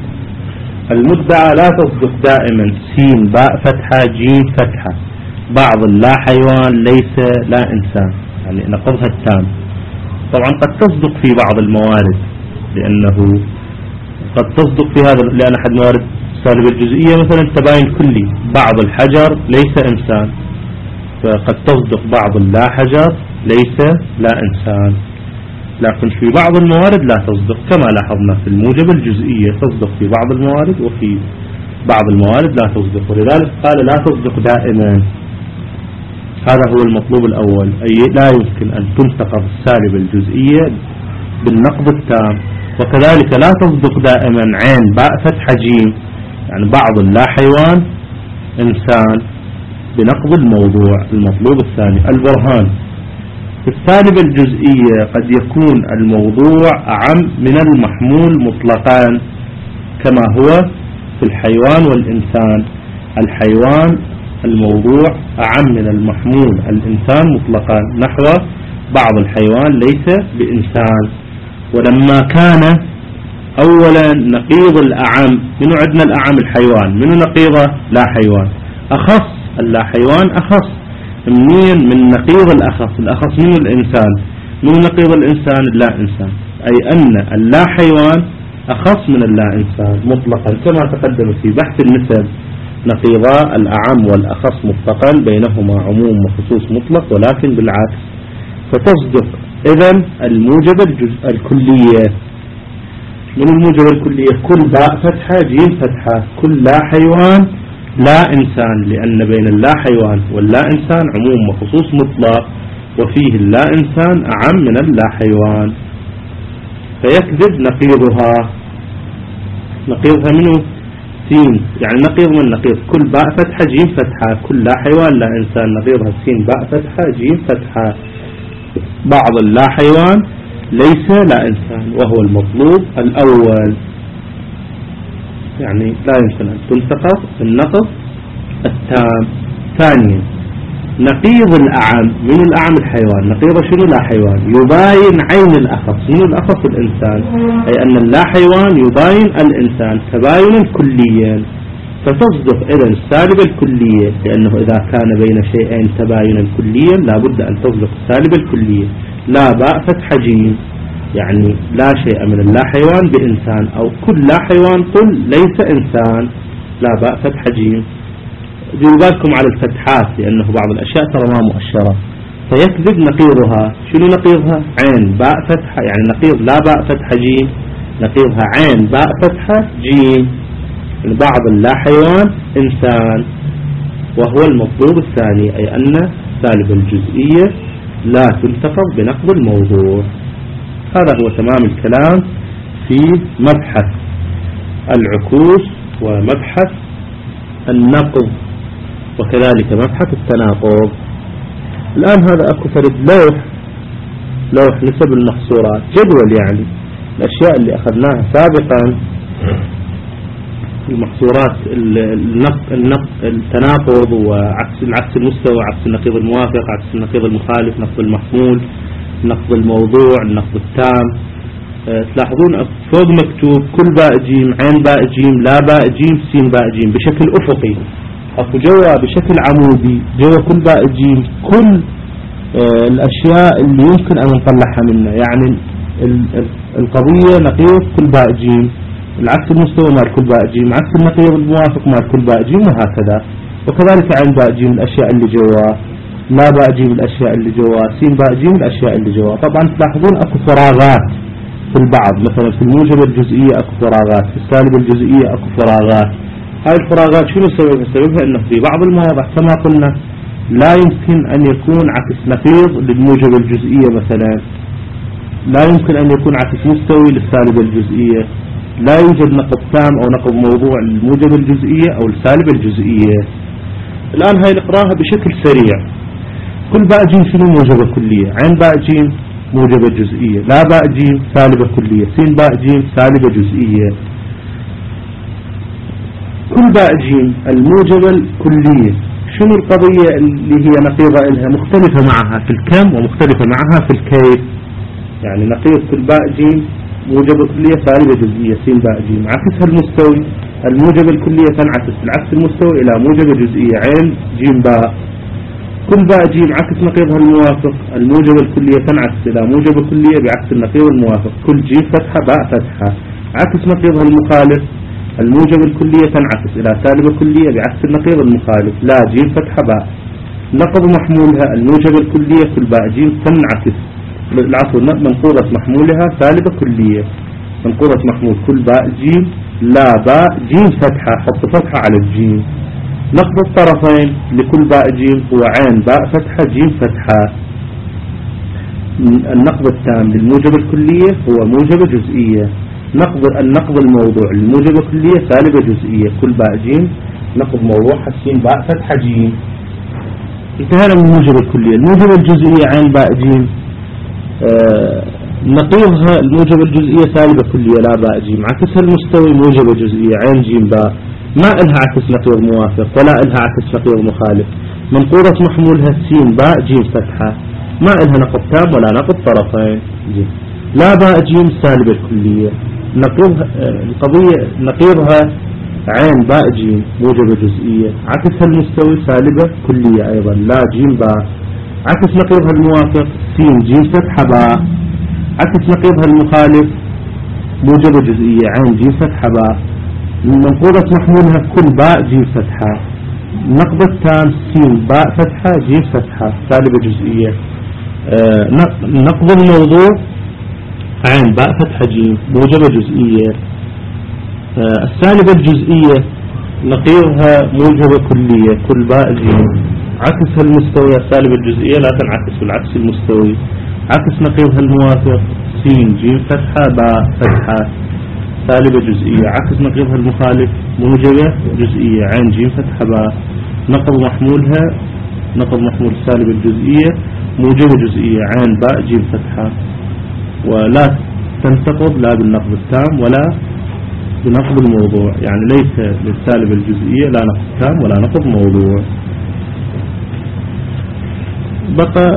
المدعى لا تصدق دائما سين باء فتحة جيم فتحة، بعض اللا حيوان ليس لا إنسان، يعني نقضها التام. طبعا قد تصدق في بعض الموارد، لأنه قد تصدق في هذا، لأن أحد موارد السالبة الجزئية مثلا تباين كلي، بعض الحجر ليس إنسان، فقد تصدق بعض اللا حجر ليس لا إنسان. لكن في بعض الموارد لا تصدق، كما لاحظنا في الموجبة الجزئية تصدق في بعض الموارد وفي بعض الموارد لا تصدق، ولذلك قال لا تصدق دائما. هذا هو المطلوب الأول، أي لا يمكن أن تنتقض السالبة الجزئية بالنقض التام. وكذلك لا تصدق دائما عين باء فتحة جيم، يعني بعض اللا حيوان إنسان، بنقض الموضوع. المطلوب الثاني البرهان. في السالبة الجزئية قد يكون الموضوع أعم من المحمول مطلقا، كما هو في الحيوان والإنسان. الحيوان الموضوع أعم من المحمول الإنسان مطلقا، نحو بعض الحيوان ليس بإنسان. ولما كان أولا نقيض الأعم، منو عندنا الأعم الحيوان، منو نقيضه لا حيوان، أخص اللا حيوان أخص منين من نقيض الأخص، الأخص منو الإنسان، منو نقيض الإنسان اللا إنسان، أي أن اللا حيوان أخص من اللا إنسان مطلقا، كما تقدم في بحث النسب نقيضا الأعم والأخص مطلقا، بينهما عموم وخصوص مطلق ولكن بالعكس. فتصدق إذن الموجبة الجزء الكلية. من الموجبة الكلية كل باء فتحة جيم فتحة، كل لا حيوان لا إنسان، لأن بين اللا حيوان واللا إنسان عموم وخصوص مطلق، وفيه اللا إنسان أعم من اللا حيوان. فيكذب نقيضها. نقيضها منه سين، يعني نقيض من نقيض كل باء فتحة جيم فتحة، كل لا حيوان لا إنسان، نقيضها سين باء فتحة جيم فتحة، بعض اللا حيوان ليس لا إنسان، وهو المطلوب الأول. يعني لا يمكن أن تنتقض النقض التام. ثانيا نقيض الأعم. من الأعم الحيوان، نقيض شنو لا حيوان، يباين عين الأخص. من الأخص الإنسان، أي أن اللا حيوان يباين الإنسان تباينا كليا. فتصدق إذا السالبة الكلية، لأنه إذا كان بين شيئين تباينا كليا لابد أن تصدق السالبة الكلية. لا باء فتح جيم، يعني لا شيء من اللا حيوان بإنسان، أو كل لا حيوان قل ليس إنسان، لا باء فتح جيم. ديروا بالكم على الفتحات، لأنه بعض الأشياء ترى ما مؤشرة. فيكذب نقيضها. شنو نقيضها؟ عين باء فتحة، يعني نقيض لا باء فتح جيم، نقيضها عين باء فتحة جيم، بعض اللا حيوان إنسان، وهو المطلوب الثاني، أي أن السالبة الجزئية لا تنتقض بنقض الموضوع. هذا هو تمام الكلام في مبحث العكوس ومبحث النقض، وكذلك مبحث التناقض. الآن هذا أكو فرد لوح لوح نسب المحصورات، جدول يعني الأشياء اللي أخذناها سابقا، المحصورات النق النق التناقض وعكس العكس المستوى، عكس النقيض الموافق، عكس النقيض المخالف، نقض المحمول، نقض الموضوع، النقض التام. أه تلاحظون فوق مكتوب كل باء جيم، عين باء جيم، لا باء جيم، سين باء جيم بشكل أفقي، أكو جوا بشكل عمودي جوا كل باء جيم، كل أه الأشياء اللي يمكن أن نطلعها منه، يعني القضية نقيض كل باء جيم، العكس المستوى مال كل باء جيم، عكس النقيض الموافق مال كل باء جيم، وهكذا. وكذلك عين باء جيم الأشياء اللي جوا، لا باء جيم الأشياء اللي جوا، سين باء جيم الأشياء اللي جوا. طبعا تلاحظون أكو فراغات في البعض، مثلا في الموجبة الجزئية اكو فراغات، في السالبة الجزئية اكو فراغات. هاي الفراغات شنو سببها؟ سببها انه في بعض المواضع كما قلنا لا يمكن ان يكون عكس نقيض للموجبة الجزئية، مثلا لا يمكن ان يكون عكس مستوي للسالبة الجزئية، لا يوجد نقض تام او نقض موضوع للموجبة الجزئية او السالبة الجزئية. الان هاي نقراها بشكل سريع. كل باء جيم شنو موجبة كلية؟ عين باء جيم موجبة جزئية، لا باء جيم سالبة كلية، سين باء جيم سالبة جزئية. كل باء جيم الموجبة الكلية شنو القضية اللي هي نقيضة لها؟ مختلفة معها في الكم ومختلفة معها في الكيف. يعني نقيض كل باء جيم موجبة كلية سالبة جزئية سين باء جيم، عكسها المستوي الموجبة الكلية تنعكس بالعكس المستوي إلى موجبة جزئية عين جيم باء. كل باء جيم عكس نقيضها الموافق الموجبة الكلية تنعكس إلى موجبة كلية بعكس النقيض الموافق. كل جيم فتحة باء فتحة. عكس نقيضها المخالف الموجبة الكلية تنعكس إلى سالبة كلية بعكس النقيض المخالف، لا جيم فتحة باء. نقض محمولها الموجبة الكلية كل باء جيم تنعكس العفو منقوضة محمولها سالبة كلية. منقوضة محمول كل باء جيم لا باء جيم فتحة، حط فتحة على الجيم. نقض الطرفين لكل باء جيم هو عين باء فتحة جيم فتحة. النقض التام للموجبة الكلية هو موجبة جزئية. نقض النقض الموضوع للموجبة الكلية سالبة جزئية كل باء جيم نقض موضوع حسين باء فتحة جيم. انتهينا من الموجبة الكلية. الموجبة الجزئية عين باء جيم آه نقيضها الموجبة الجزئية سالبة كلية لا باء جيم، عكسها المستوي موجبة جزئية عين جيم باء، ما إلها عكس نقيض موافق ولا إلها عكس نقيض مخالف. منقوضة محمولها سين باء جيم فتحة، ما إلها نقض تام ولا نقض طرفين. جيم لا باء جيم سالبة الكلية. نقيضها آه القضية نقيضها عين باء جيم موجبة جزئية، عكسها المستوي سالبة كلية أيضا لا جيم باء. عكس نقيضها الموافق سين جيم فتحة باء. عكس نقيضها المخالف موجبة جزئية عين جيم فتحة باء. منقوضة محمولها كل باء جيم فتحة. نقض التام سين باء فتحة جيم فتحة سالبة جزئية. آه نقض الموضوع عين باء فتحة جيم موجبة جزئية. آه السالبة الجزئية نقيضها موجبة كلية كل باء جيم. عكس المستوي السالبة الجزئية لا تنعكس بالعكس المستوي. عكس نقيضها الموافق سين جيم فتحة باء فتحة سالبة جزئية. عكس نقيضها المخالف موجبة جزئية عين جيم فتحة باء. نقض محمولها نقض محمول السالبة الجزئية موجبة جزئية عين باء جيم فتحة. ولا تنتقض لا بالنقض التام ولا بنقض الموضوع، يعني ليس للسالبة الجزئية لا نقض تام ولا نقض موضوع. بقى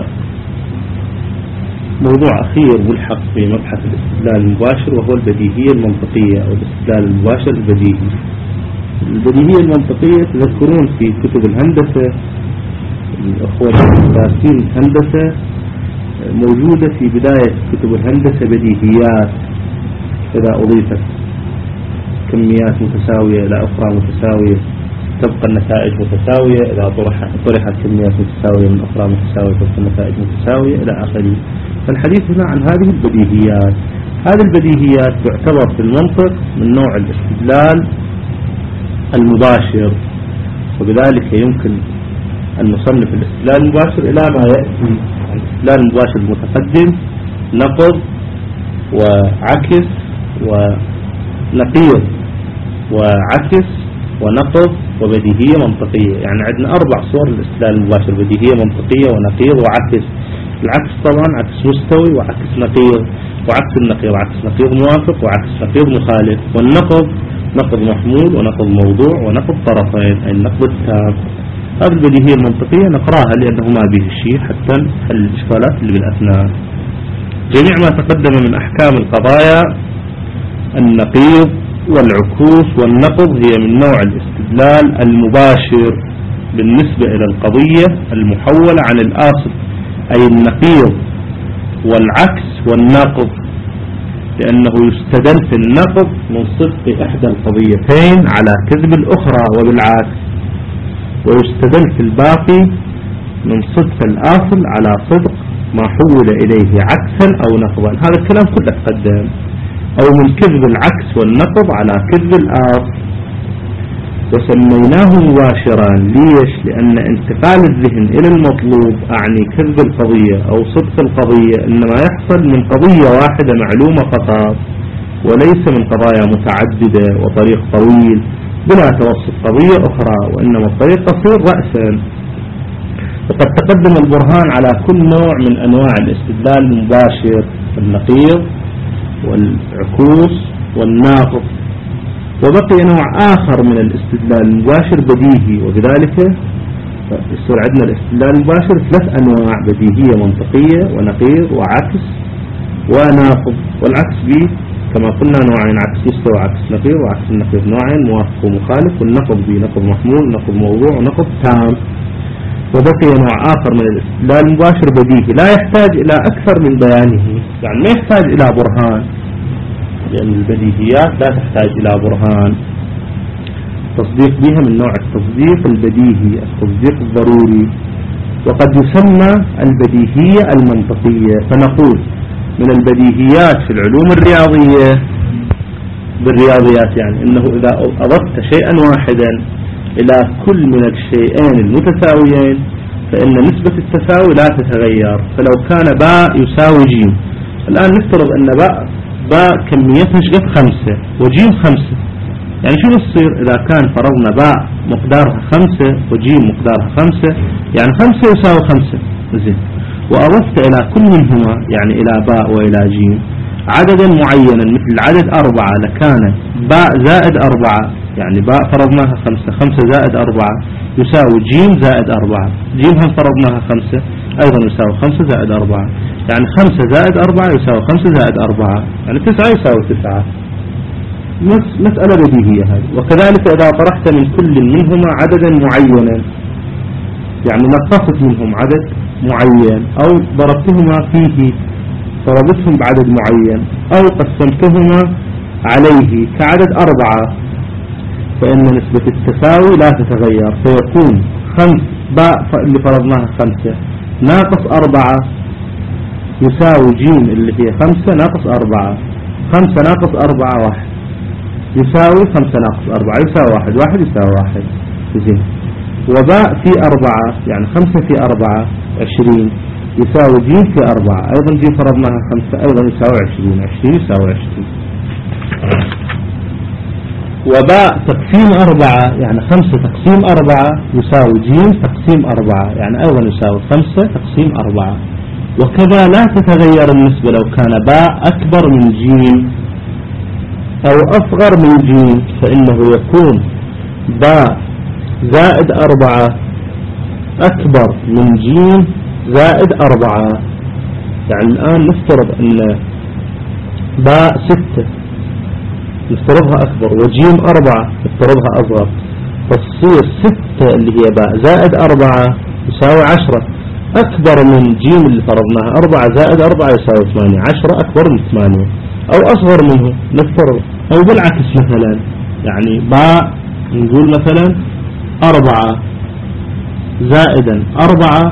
موضوع أخير ملحق في مبحث الاستدلال المباشر وهو البديهية المنطقية أو الاستدلال المباشر البديهي. البديهية المنطقية تذكرون في كتب الهندسة الأخوة الدارسين الهندسة موجودة في بداية كتب الهندسة بديهيات إذا أضيفت كميات متساوية إلى أخرى متساوية تبقى النتائج متساوية، إذا طرحت طرحت كميات متساوية من أخرى متساوية تبقى النتائج متساوية إلى آخره. فالحديث هنا عن هذه البديهيات. هذه البديهيات تعتبر في المنطق من نوع الاستدلال المباشر، وبذلك يمكن أن نصنف الاستدلال المباشر إلى ما يأتي. الاستدلال المباشر المتقدم نقض وعكس ونقيض وعكس ونقض وبديهية منطقية. يعني عندنا أربع صور للاستدلال المباشر: بديهية منطقية ونقيض وعكس. العكس طبعا عكس مستوي وعكس نقيض، وعكس النقيض عكس نقيض موافق وعكس نقيض مخالف. والنقض نقض محمول ونقض موضوع ونقض طرفين أي النقض التام. هذه البديهية المنطقية نقراها لأنه ما به شيء حتى نحل الإشكالات اللي بالأثناء. جميع ما تقدم من أحكام القضايا النقيض والعكوس والنقض هي من نوع الاستدلال المباشر بالنسبة إلى القضية المحولة عن الأصل، أي النقيض والعكس والنقض، لأنه يستدل في النقض من صدق إحدى القضيتين على كذب الأخرى وبالعكس، ويستدل في الباقي من صدق الأصل على صدق ما حول إليه عكسا أو نقضا. هذا الكلام كله تقدم. أو من كذب العكس والنقض على كذب الآصل. وسميناه مباشرا. ليش؟ لأن انتقال الذهن إلى المطلوب أعني كذب القضية أو صدق القضية إنما يحصل من قضية واحدة معلومة فقط، وليس من قضايا متعددة وطريق طويل بلا توسط قضية أخرى، وإنما الطريق قصير رأسا. وقد تقدم البرهان على كل نوع من أنواع الاستدلال المباشر، النقيض والعكوس والناقض. وبقي نوع آخر من الاستدلال المباشر بديهي، وبذلك يصير عندنا الاستدلال المباشر ثلاث أنواع: بديهية منطقية ونقيض وعكس وناقض. والعكس به كما قلنا نوعين: عكس مستوى وعكس نقيض. وعكس النقيض نوعين: موافق ومخالف. والنقض به نقض محمول، نقض موضوع، ونقض تام. وبقي نوع آخر من الاستدلال المباشر بديهي لا يحتاج إلى أكثر من بيانه، يعني ما يحتاج إلى برهان، لأن البديهيات لا تحتاج إلى برهان. التصديق بها من نوع التصديق البديهي، التصديق الضروري. وقد يسمى البديهية المنطقية. فنقول من البديهيات في العلوم الرياضية بالرياضيات يعني إنه إذا أضفت شيئا واحدا إلى كل من الشيئين المتساويين فإن نسبة التساوي لا تتغير. فلو كان باء يساوي جيم، الآن نفترض أن باء باء كميتها شقد خمسة وجيم خمسة، يعني شو بصير إذا كان فرضنا باء مقدارها خمسة وجيم مقدارها خمسة، يعني خمسة يساوي خمسة. زين. وأضفت إلى كل منهما يعني إلى باء وإلى جيم عددا معينا مثل عدد أربعة، لكان باء زائد أربعة، يعني باء فرضناها خمسة، خمسة زائد أربعة يساوي جيم زائد أربعة. جيم هم فرضناها خمسة أيضا يساوي خمسة زائد أربعة، يعني خمسة زائد أربعة يساوي خمسة زائد أربعة، يعني تسعة يساوي تسعة. مسألة بديهية هذه. وكذلك إذا طرحت من كل منهما عددا معينا، يعني نقصت منهم عدد معين، أو ضربتهما فيه ضربتهم بعدد معين، أو قسمتهما عليه كعدد أربعة، فإن نسبة التساوي لا تتغير، فيكون خمس باء اللي فرضناها خمسة ناقص أربعة يساوي جيم اللي هي خمسة ناقص أربعة. خمسة ناقص أربعة واحد يساوي خمسة ناقص أربعة يساوي واحد، واحد يساوي واحد. زين. وباء في أربعة يعني خمسة في أربعة عشرين يساوي جيم في أربعة، أيضا جيم فرضناها خمسة أيضا يساوي عشرين، عشرين يساوي عشرين. وباء تقسيم أربعة يعني خمسة تقسيم أربعة يساوي جيم تقسيم أربعة، يعني أيضا يساوي خمسة تقسيم أربعة. وكذا لا تتغير النسبة لو كان باء أكبر من جيم أو أصغر من جيم، فإنه يكون باء زائد أربعة أكبر من جيم زائد أربعة. يعني الآن نفترض أن باء ستة نفترضها أكبر وجيم أربعة نفترضها أصغر، فتصير ستة اللي هي باء زائد أربعة يساوي عشرة، أكبر من جيم اللي فرضناها أربعة زائد أربعة يساوي ثمانية، عشرة أكبر من ثمانية. أو أصغر منه نفترض، أو بالعكس مثلا يعني باء نقول مثلا أربعة زائدا أربعة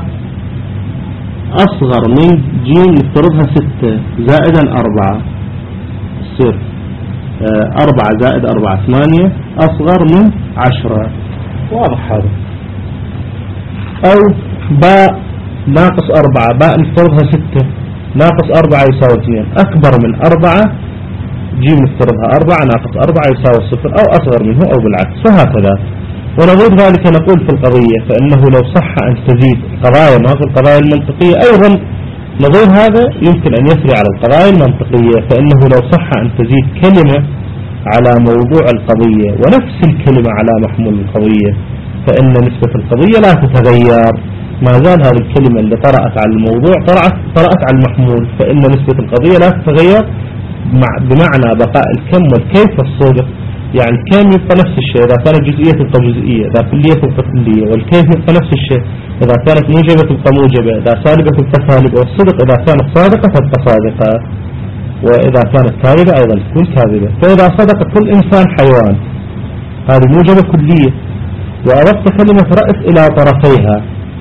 أصغر من جيم نفترضها ستة زائدا أربعة، تصير أربعة زائد أربعة ثمانية أصغر من عشرة. واضح هذا. أو باء ناقص أربعة، باء نفترضها ستة ناقص أربعة يساوي اثنين، أكبر من أربعة جيم نفترضها أربعة ناقص أربعة يساوي صفر، أو أصغر منه أو بالعكس، وهكذا. ونظير ذلك نقول في القضية، فإنه لو صح أن تزيد قضايا ما في القضايا المنطقية أيضا نظير هذا يمكن أن يسري على القضايا المنطقية، فإنه لو صح أن تزيد كلمة على موضوع القضية ونفس الكلمة على محمول القضية فإن نسبة القضية لا تتغير، ما زال هذه الكلمة اللي طرأت على الموضوع طرأت, طرأت على المحمول، فإن نسبة القضية لا تتغير بمعنى بقاء الكم والكيف والصدق. يعني الكم يبقى نفس الشيء إذا كانت جزئية تبقى جزئية، إذا كلية تبقى كلية، والكيف يبقى نفس الشيء إذا كانت موجبة تبقى موجبة، إذا سالبة تبقى سالبة، والصدق إذا كانت صادقة تبقى صادقة، وإذا كانت كاذبة أيضا تكون كاذبة. فإذا صدق كل إنسان حيوان هذه موجبة كلية، وأردت كلمة رأس إلى طرفيها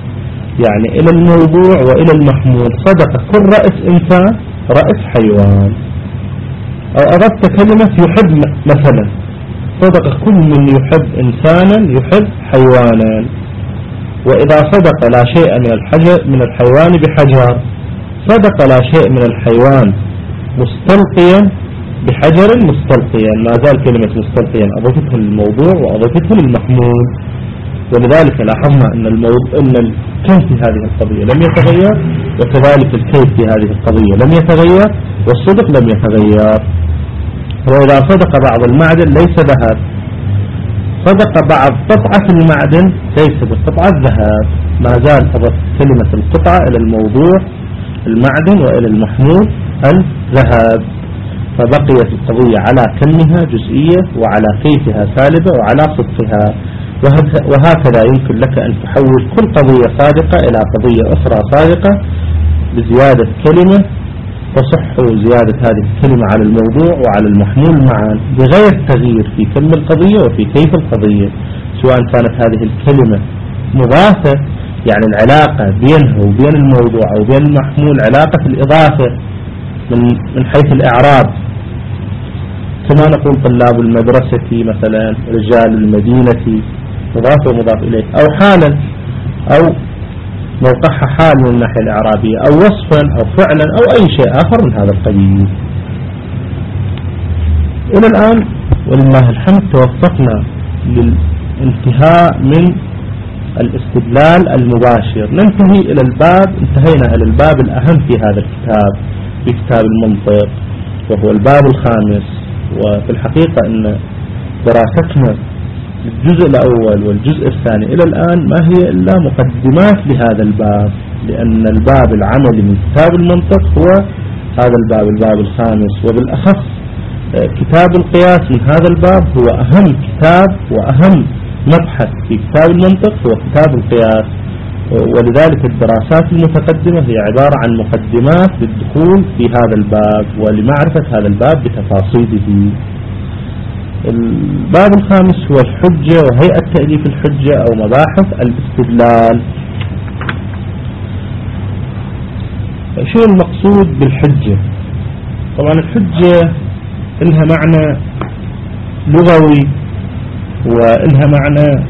يعني إلى الموضوع وإلى المحمول. صدق كل رأس إنسان رأس حيوان. أو أردت كلمة يحب مثلا، صدق كل من يحب إنسانا يحب حيوانا. وإذا صدق لا شيء من الحجر من الحيوان بحجر، صدق لا شيء من الحيوان مستلقيا بحجر مستلقيا. ما زال كلمة مستلقيا أضفتها للموضوع وأضفتها للمحمول. ولذلك لاحظنا أن الموضوع أن الكم في هذه القضية لم يتغير، وكذلك الكيف في هذه القضية لم يتغير، والصدق لم يتغير. وإذا صدق بعض المعدن ليس ذهب، صدق بعض قطعة المعدن ليس بقطعة ذهب. ما زال أضف كلمة القطعة إلى الموضوع المعدن وإلى المحمول الذهب، فبقيت القضية على كمها جزئية وعلى كيفها سالبة وعلى صدقها. وهكذا يمكن لك أن تحول كل قضية صادقة إلى قضية أخرى صادقة بزيادة كلمة تصح زيادة هذه الكلمة على الموضوع وعلى المحمول معا بغير تغيير في كم القضية وفي كيف القضية، سواء كانت هذه الكلمة مضافة، يعني العلاقة بينها وبين الموضوع أو بين المحمول علاقة الإضافة من من حيث الإعراب، كما نقول طلاب المدرسة مثلا، رجال المدينة، مضاف ومضاف إليه، أو حالا أو موقعها حال من الناحية الإعرابية، أو وصفا أو فعلا أو أي شيء آخر من هذا القبيل. إلى الآن ولله الحمد توفقنا للانتهاء من الاستدلال المباشر. ننتهي إلى الباب، انتهينا إلى الباب الأهم في هذا الكتاب، في كتاب المنطق، وهو الباب الخامس. وفي الحقيقة أن دراستنا الجزء الأول والجزء الثاني إلى الآن ما هي إلا مقدمات لهذا الباب، لأن الباب العملي من كتاب المنطق هو هذا الباب، الباب الخامس. وبالأخص كتاب القياس من هذا الباب هو أهم كتاب وأهم مبحث في كتاب المنطق هو كتاب القياس. ولذلك الدراسات المتقدمة هي عبارة عن مقدمات للدخول في هذا الباب ولمعرفة هذا الباب بتفاصيله. الباب الخامس هو الحجة وهيئة تأليف الحجة أو مباحث الاستدلال. شو المقصود بالحجة؟ طبعا الحجة لها معنى لغوي ولها معنى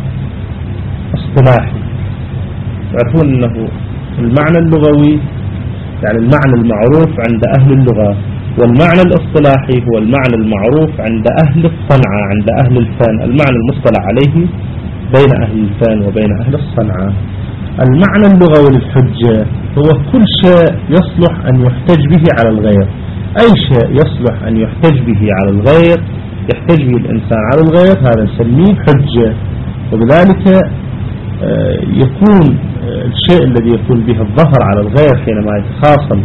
اصطلاحي. تعرفون أنه المعنى اللغوي يعني المعنى المعروف عند أهل اللغة، والمعنى الاصطلاحي هو المعنى المعروف عند أهل الصنعة، عند أهل الفن، المعنى المصطلح عليه بين أهل الفن وبين أهل الصنعة. المعنى اللغوي للحجة هو كل شيء يصلح أن يحتج به على الغير، أي شيء يصلح أن يحتج به على الغير، يحتج به الإنسان على الغير، هذا نسميه حجة. وبذلك يكون الشيء الذي يكون به الظهر على الغير حينما يتخاصم،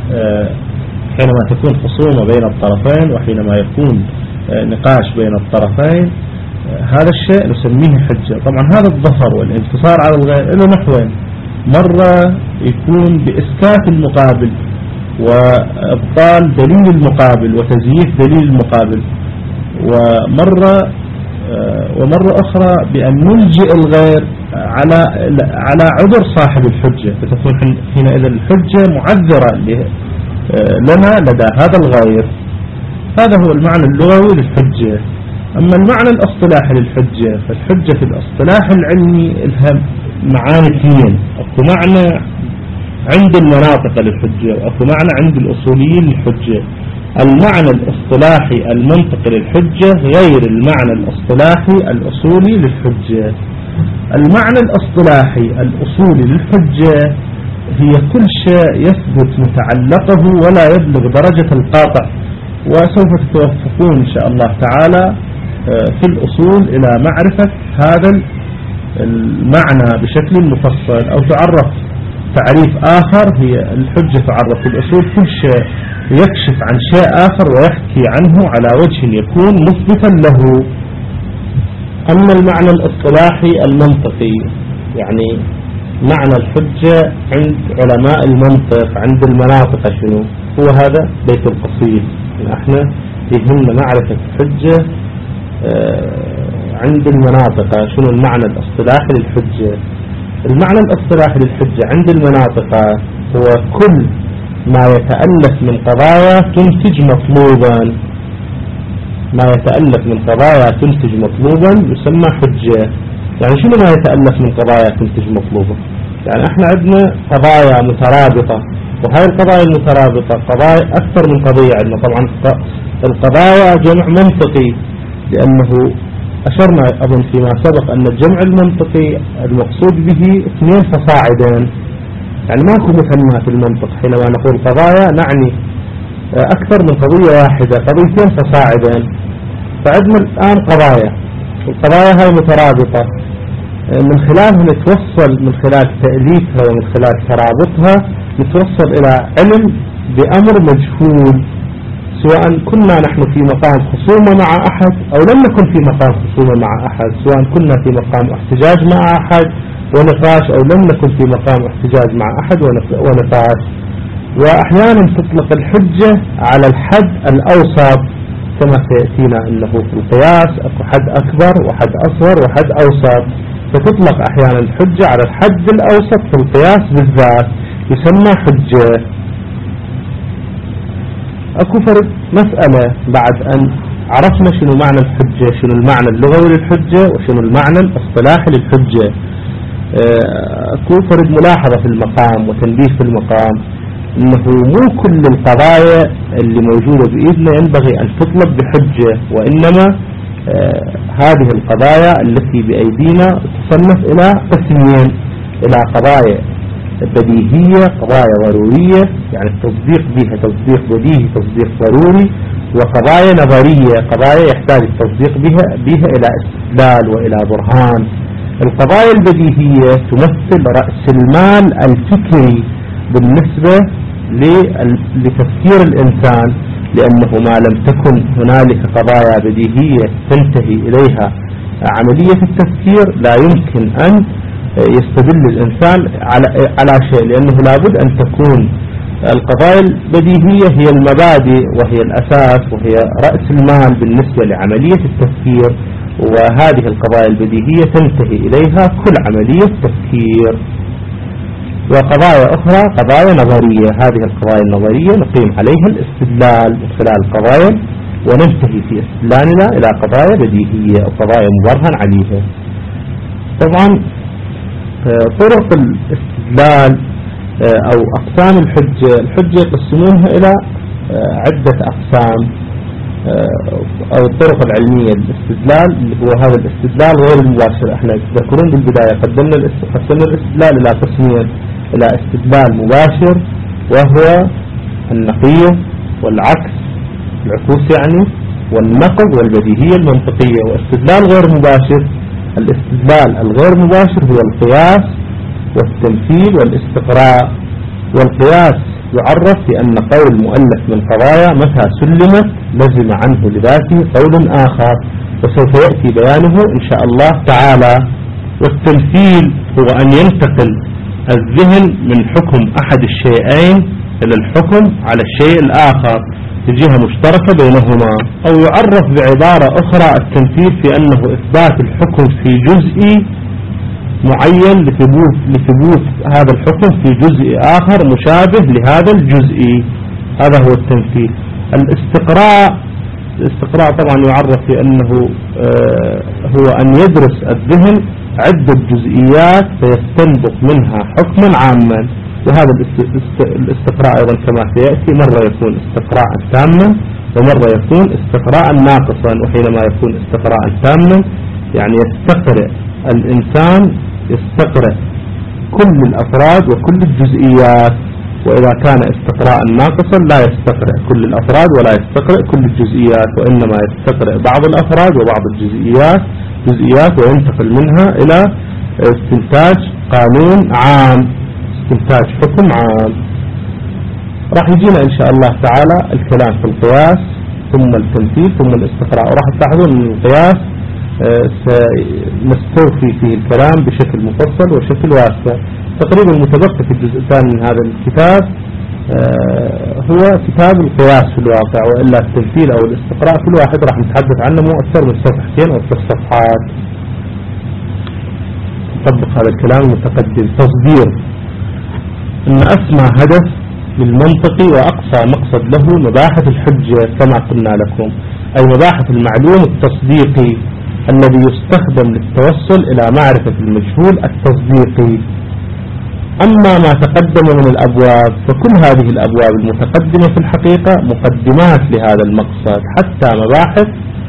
حينما تكون خصومة بين الطرفين وحينما يكون نقاش بين الطرفين، هذا الشيء نسميه حجة. طبعا هذا الظهر والانتصار على الغير له نحوين، مرة يكون بإسكات المقابل وإبطال دليل المقابل وتزييف دليل المقابل، ومرة ومرة أخرى بأن نلجئ الغير على على عذر صاحب الحجة، فتكون حينئذ الحجة معذرة لنا لدى هذا الغير. هذا هو المعنى اللغوي للحجة. أما المعنى الاصطلاحي للحجة، فالحجة في الاصطلاح العلمي لها معاني اثنين، أكو معنى عند المناطق للحجة وأكو معنى عند الأصوليين للحجة. المعنى الاصطلاحي المنطقي للحجة غير المعنى الاصطلاحي الأصولي للحجة. المعنى الاصطلاحي الأصولي للحجة هي كل شيء يثبت متعلقه ولا يبلغ درجة القاطع، وسوف تتوفقون إن شاء الله تعالى في الأصول إلى معرفة هذا المعنى بشكل مفصل. أو تعرف تعريف آخر، هي الحجة تعرف في الأصول كل شيء يكشف عن شيء آخر ويحكي عنه على وجه يكون مثبتا له. أما المعنى الاصطلاحي المنطقي، يعني معنى الحجة عند علماء المنطق عند المناطق شنو هو؟ هذا بيت القصيد. احنا يهمنا معرفة الحجة عند المناطق، شنو المعنى الاصطلاحي للحجة. المعنى الاصطلاحي للحجة عند المناطق هو كل ما يتألف من قضايا تنتج مطلوبا، ما يتألف من قضايا تنتج مطلوبا يسمى حجة. يعني شنو ما يتألف من قضايا تنتج مطلوبا؟ يعني احنا عندنا قضايا مترابطة، وهاي القضايا المترابطة قضايا أكثر من قضية عندنا. طبعا القضايا جمع منطقي، لأنه أشرنا أظن فيما سبق أن الجمع المنطقي المقصود به اثنين فصاعدا، يعني ماكو مثنى في المنطق. حينما نقول قضايا نعني أكثر من قضية واحدة، قضيتين فصاعدا. فعندنا الآن قضايا، القضايا هاي مترابطة، من خلالها نتوصل، من خلال تأليفها ومن خلال ترابطها نتوصل إلى علم بأمر مجهول، سواء كنا نحن في مقام خصومة مع أحد أو لم نكن في مقام خصومة مع أحد، سواء كنا في مقام احتجاج مع أحد ونقاش أو لم نكن في مقام احتجاج مع أحد ونقاش. وأحيانا تطلق الحجة على الحد الأوسط كما سيأتينا أنه في القياس أكو حد أكبر وحد أصغر وحد أوسط، فتطلق أحيانا الحجة على الحد الأوسط في القياس بالذات يسمى حجة. أكو فرق مسألة بعد أن عرفنا شنو معنى الحجة، شنو المعنى اللغوي للحجة وشنو المعنى الاصطلاحي للحجة. أكو فرق ملاحظة في المقام وتنبيه في المقام، انه مو كل القضايا اللي موجودة بإيدنا ينبغي أن تطلب بحجة، وإنما آه هذه القضايا التي بأيدينا تصنف إلى قسمين، إلى قضايا بديهية، قضايا ضرورية يعني التصديق بها تصديق بديهي تصديق ضروري، وقضايا نظرية قضايا يحتاج التصديق بها بها إلى استدلال وإلى برهان. القضايا البديهية تمثل رأس المال الفكري بالنسبة لتفكير الإنسان، لأنه ما لم تكن هنالك قضايا بديهية تنتهي إليها عملية التفكير لا يمكن أن يستدل الإنسان على على شيء، لأنه لابد أن تكون القضايا البديهية هي المبادئ وهي الأساس وهي رأس المال بالنسبة لعملية التفكير، وهذه القضايا البديهية تنتهي إليها كل عملية تفكير. وقضايا أخرى قضايا نظرية، هذه القضايا النظرية نقيم عليها الاستدلال من خلال القضايا وننتهي في استدلالنا إلى قضايا بديهية أو قضايا مبرهن عليها. طبعا طرق الاستدلال أو أقسام الحجة، الحجة يقسمونها إلى عدة أقسام أو الطرق العلمية للاستدلال، اللي هو هذا الاستدلال غير المباشر. احنا تذكرون بالبداية قدمنا قسمنا الاستدلال إلى قسمين، إلى استدلال مباشر وهو النقيض والعكس العكوس يعني، والنقض والبديهية المنطقية. واستدلال غير مباشر، الاستدلال الغير مباشر هو القياس والتمثيل والاستقراء. والقياس يعرف بأن قول مؤلف من قضايا متى سلمت لزم عنه لذاته قول آخر، وسوف يأتي بيانه إن شاء الله تعالى. والتمثيل هو أن ينتقل الذهن من حكم أحد الشيئين إلى الحكم على الشيء الآخر بجهة مشتركة بينهما. أو يعرف بعبارة أخرى التمثيل في أنه إثبات الحكم في جزء معين لثبوت, لثبوت هذا الحكم في جزء آخر مشابه لهذا الجزء، هذا هو التمثيل. الاستقراء، الاستقراء طبعا يعرف بأنه آه هو أن يدرس الذهن عدة جزئيات فيستنبط منها حكما عاما. وهذا الاستقراء أيضا كما سيأتي مرة يكون استقراء تاما ومرة يكون استقراء ناقصا. وحينما يكون استقراء تاما يعني يستقرأ الإنسان يستقرأ كل الأفراد وكل الجزئيات، وإذا كان استقراء ناقصا لا يستقرأ كل الأفراد ولا يستقرأ كل الجزئيات، وإنما يستقرأ بعض الأفراد وبعض الجزئيات جزئيات وينتقل منها إلى استنتاج قانون عام، استنتاج حكم عام. راح يجينا إن شاء الله تعالى الكلام في القياس ثم التمثيل ثم الاستقراء، وراح تلاحظون أن القياس سنستوفي فيه الكلام بشكل مفصل وشكل واسع. تقريبا المتبقي في الجزء الثاني من هذا الكتاب هو كتاب القياس في الواقع، وإلا التمثيل أو الاستقراء كل واحد راح نتحدث عنه مو أكثر من صفحتين أو ثلاث صفحات. طبق هذا الكلام المتقدم. تصدير أن أسمى هدف للمنطقي وأقصى مقصد له مباحث الحجة كما قلنا لكم، أي مباحث المعلوم التصديقي الذي يستخدم للتوصل إلى معرفة المجهول التصديقي. أما ما تقدم من الأبواب فكل هذه الأبواب المتقدمة في الحقيقة مقدمات لهذا المقصد، حتى مباحث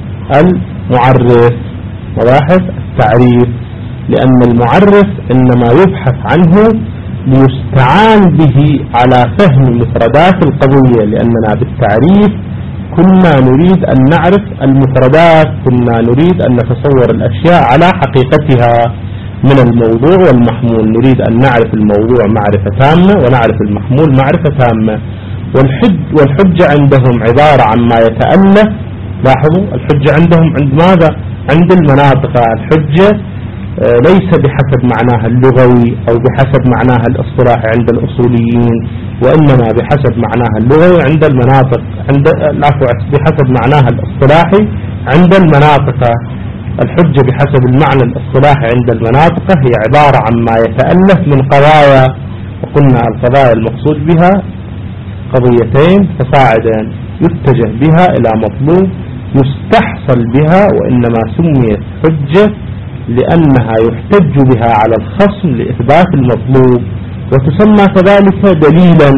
المعرف، مباحث التعريف، لأن المعرف إنما يبحث عنه ليستعان به على فهم مفردات القضية، لأننا بالتعريف كنا نريد أن نعرف المفردات، كنا نريد أن نتصور الأشياء على حقيقتها من الموضوع والمحمول، نريد أن نعرف الموضوع معرفة تامة ونعرف المحمول معرفة تامة. والحج والحجة عندهم عبارة عن ما يتألف، لاحظوا الحجة عندهم عند ماذا؟ عند المناطق. الحجة ليس بحسب معناها اللغوي أو بحسب معناها الاصطلاحي عند الأصوليين، وإنما بحسب معناها اللغوي عند المناطق، عند العفو بحسب معناها الاصطلاحي عند المناطق. الحجة بحسب المعنى الاصطلاحي عند المناطق هي عبارة عن ما يتألف من قضايا، وقلنا القضايا المقصود بها قضيتين فصاعدا يتجه بها إلى مطلوب يستحصل بها، وإنما سميت حجة لأنها يحتج بها على الخصم لإثبات المطلوب، وتسمى كذلك دليلا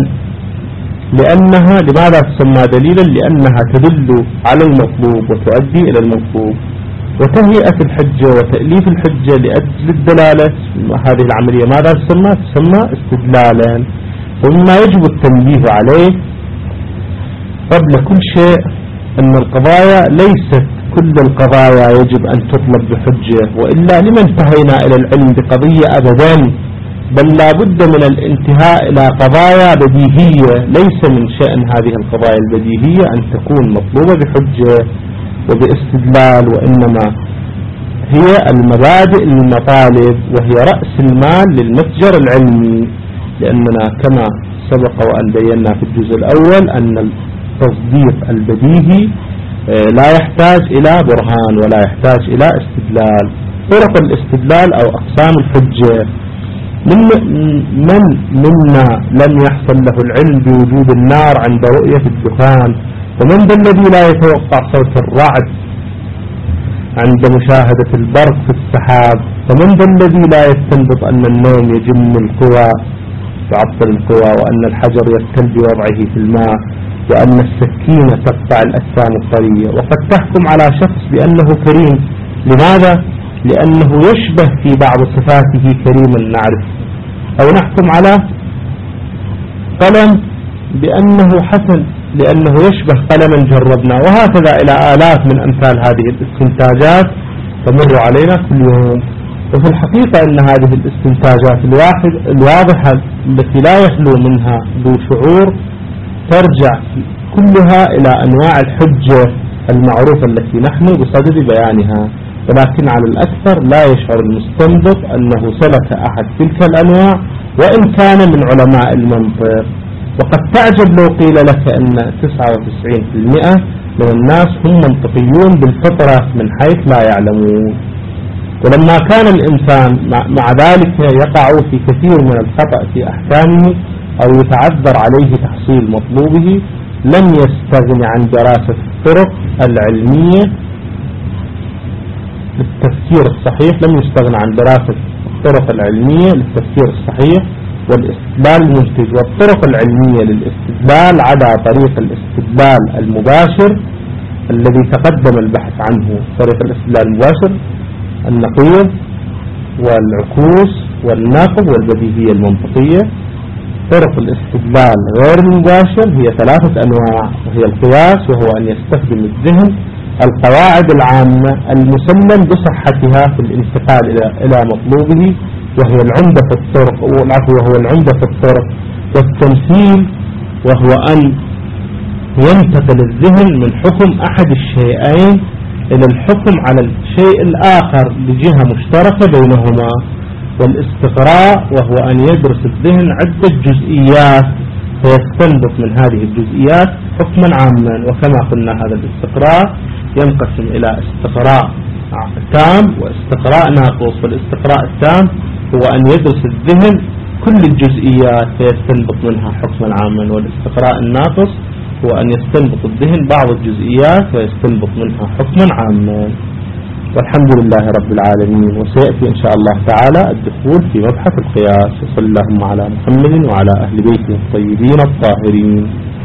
لأنها لماذا تسمى دليلا؟ لأنها تدل على المطلوب وتؤدي إلى المطلوب. وتهيئة الحجة وتأليف الحجة لأجل الدلالة، هذه العملية ماذا تسمى؟ تسمى استدلالا. ومما يجب التنبيه عليه قبل كل شيء أن القضايا ليست كل القضايا يجب أن تطلب بحجة، وإلا لما انتهينا إلى العلم بقضية أبدا، بل لا بد من الانتهاء إلى قضايا بديهية. ليس من شأن هذه القضايا البديهية أن تكون مطلوبة بحجة وباستدلال، وإنما هي المبادئ المطالب وهي رأس المال للمتجر العلمي، لأننا كما سبق وأن بينا في الجزء الأول أن التصديق البديهي لا يحتاج إلى برهان ولا يحتاج إلى استدلال. طرق الاستدلال أو أقسام الحجة، من من منا لم يحصل له العلم بوجود النار عند رؤية الدخان؟ ومن ذا الذي لا يتوقع صوت الرعد عند مشاهدة البرق في السحاب؟ ومن ذا الذي لا يستنبط أن النوم يجم القوى يعطل القوى، وأن الحجر يبتل بوضعه في الماء، وأن السكينة تقطع الأجسام الطرية؟ وقد تحكم على شخص بأنه كريم، لماذا؟ لأنه يشبه في بعض صفاته كريما نعرف، أو نحكم على قلم بأنه حسن لأنه يشبه قلما جربنا، وهكذا إلى آلاف من أمثال هذه الاستنتاجات تمر علينا كل يوم. وفي الحقيقة أن هذه الاستنتاجات الواحد الواضحة التي لا يخلو منها ذو شعور ترجع كلها إلى أنواع الحجة المعروفة التي نحن بصدد بيانها، ولكن على الأكثر لا يشعر المستنبط أنه سلك أحد تلك الأنواع وإن كان من علماء المنطق. وقد تعجب لو قيل لك أن تسعة وتسعين بالمئة من الناس هم منطقيون بالفطرة من حيث لا يعلمون. ولما كان الإنسان مع ذلك يقع في كثير من الخطأ في أحكامه أو يتعذر عليه تحصيل مطلوبه، لم يستغني عن دراسة الطرق العلمية للتفكير الصحيح، لم يستغنى عن دراسة الطرق العلمية للتفكير الصحيح والاستدلال المنتج. والطرق العلمية للاستدلال عدا طريق الاستدلال المباشر الذي تقدم البحث عنه، طريق الاستدلال المباشر النقيض والعكوس والناقض والبديهية المنطقية. طرق الاستدلال غير المباشر هي ثلاثة أنواع، وهي القياس، وهو أن يستخدم الذهن القواعد العامة المسلم بصحتها في الانتقال إلى إلى مطلوبه، وهي العمدة في الطرق والعفو وهو العمدة في الطرق. والتمثيل وهو أن ينتقل الذهن من حكم أحد الشيئين إلى الحكم على الشيء الآخر لجهة مشتركة بينهما. والاستقراء وهو أن يدرس الذهن عدة جزئيات فيستنبط من هذه الجزئيات حكما عاما. وكما قلنا هذا الاستقراء ينقسم إلى استقراء تام واستقراء ناقص. والاستقراء التام هو أن يدرس الذهن كل الجزئيات فيستنبط منها حكما عاما، والاستقراء الناقص هو أن يستنبط الذهن بعض الجزئيات ويستنبط منها حكما عاما. والحمد لله رب العالمين. وسيأتي إن شاء الله تعالى الدخول في مبحث القياس. وصلى اللهم على محمد وعلى أهل بيته الطيبين الطاهرين.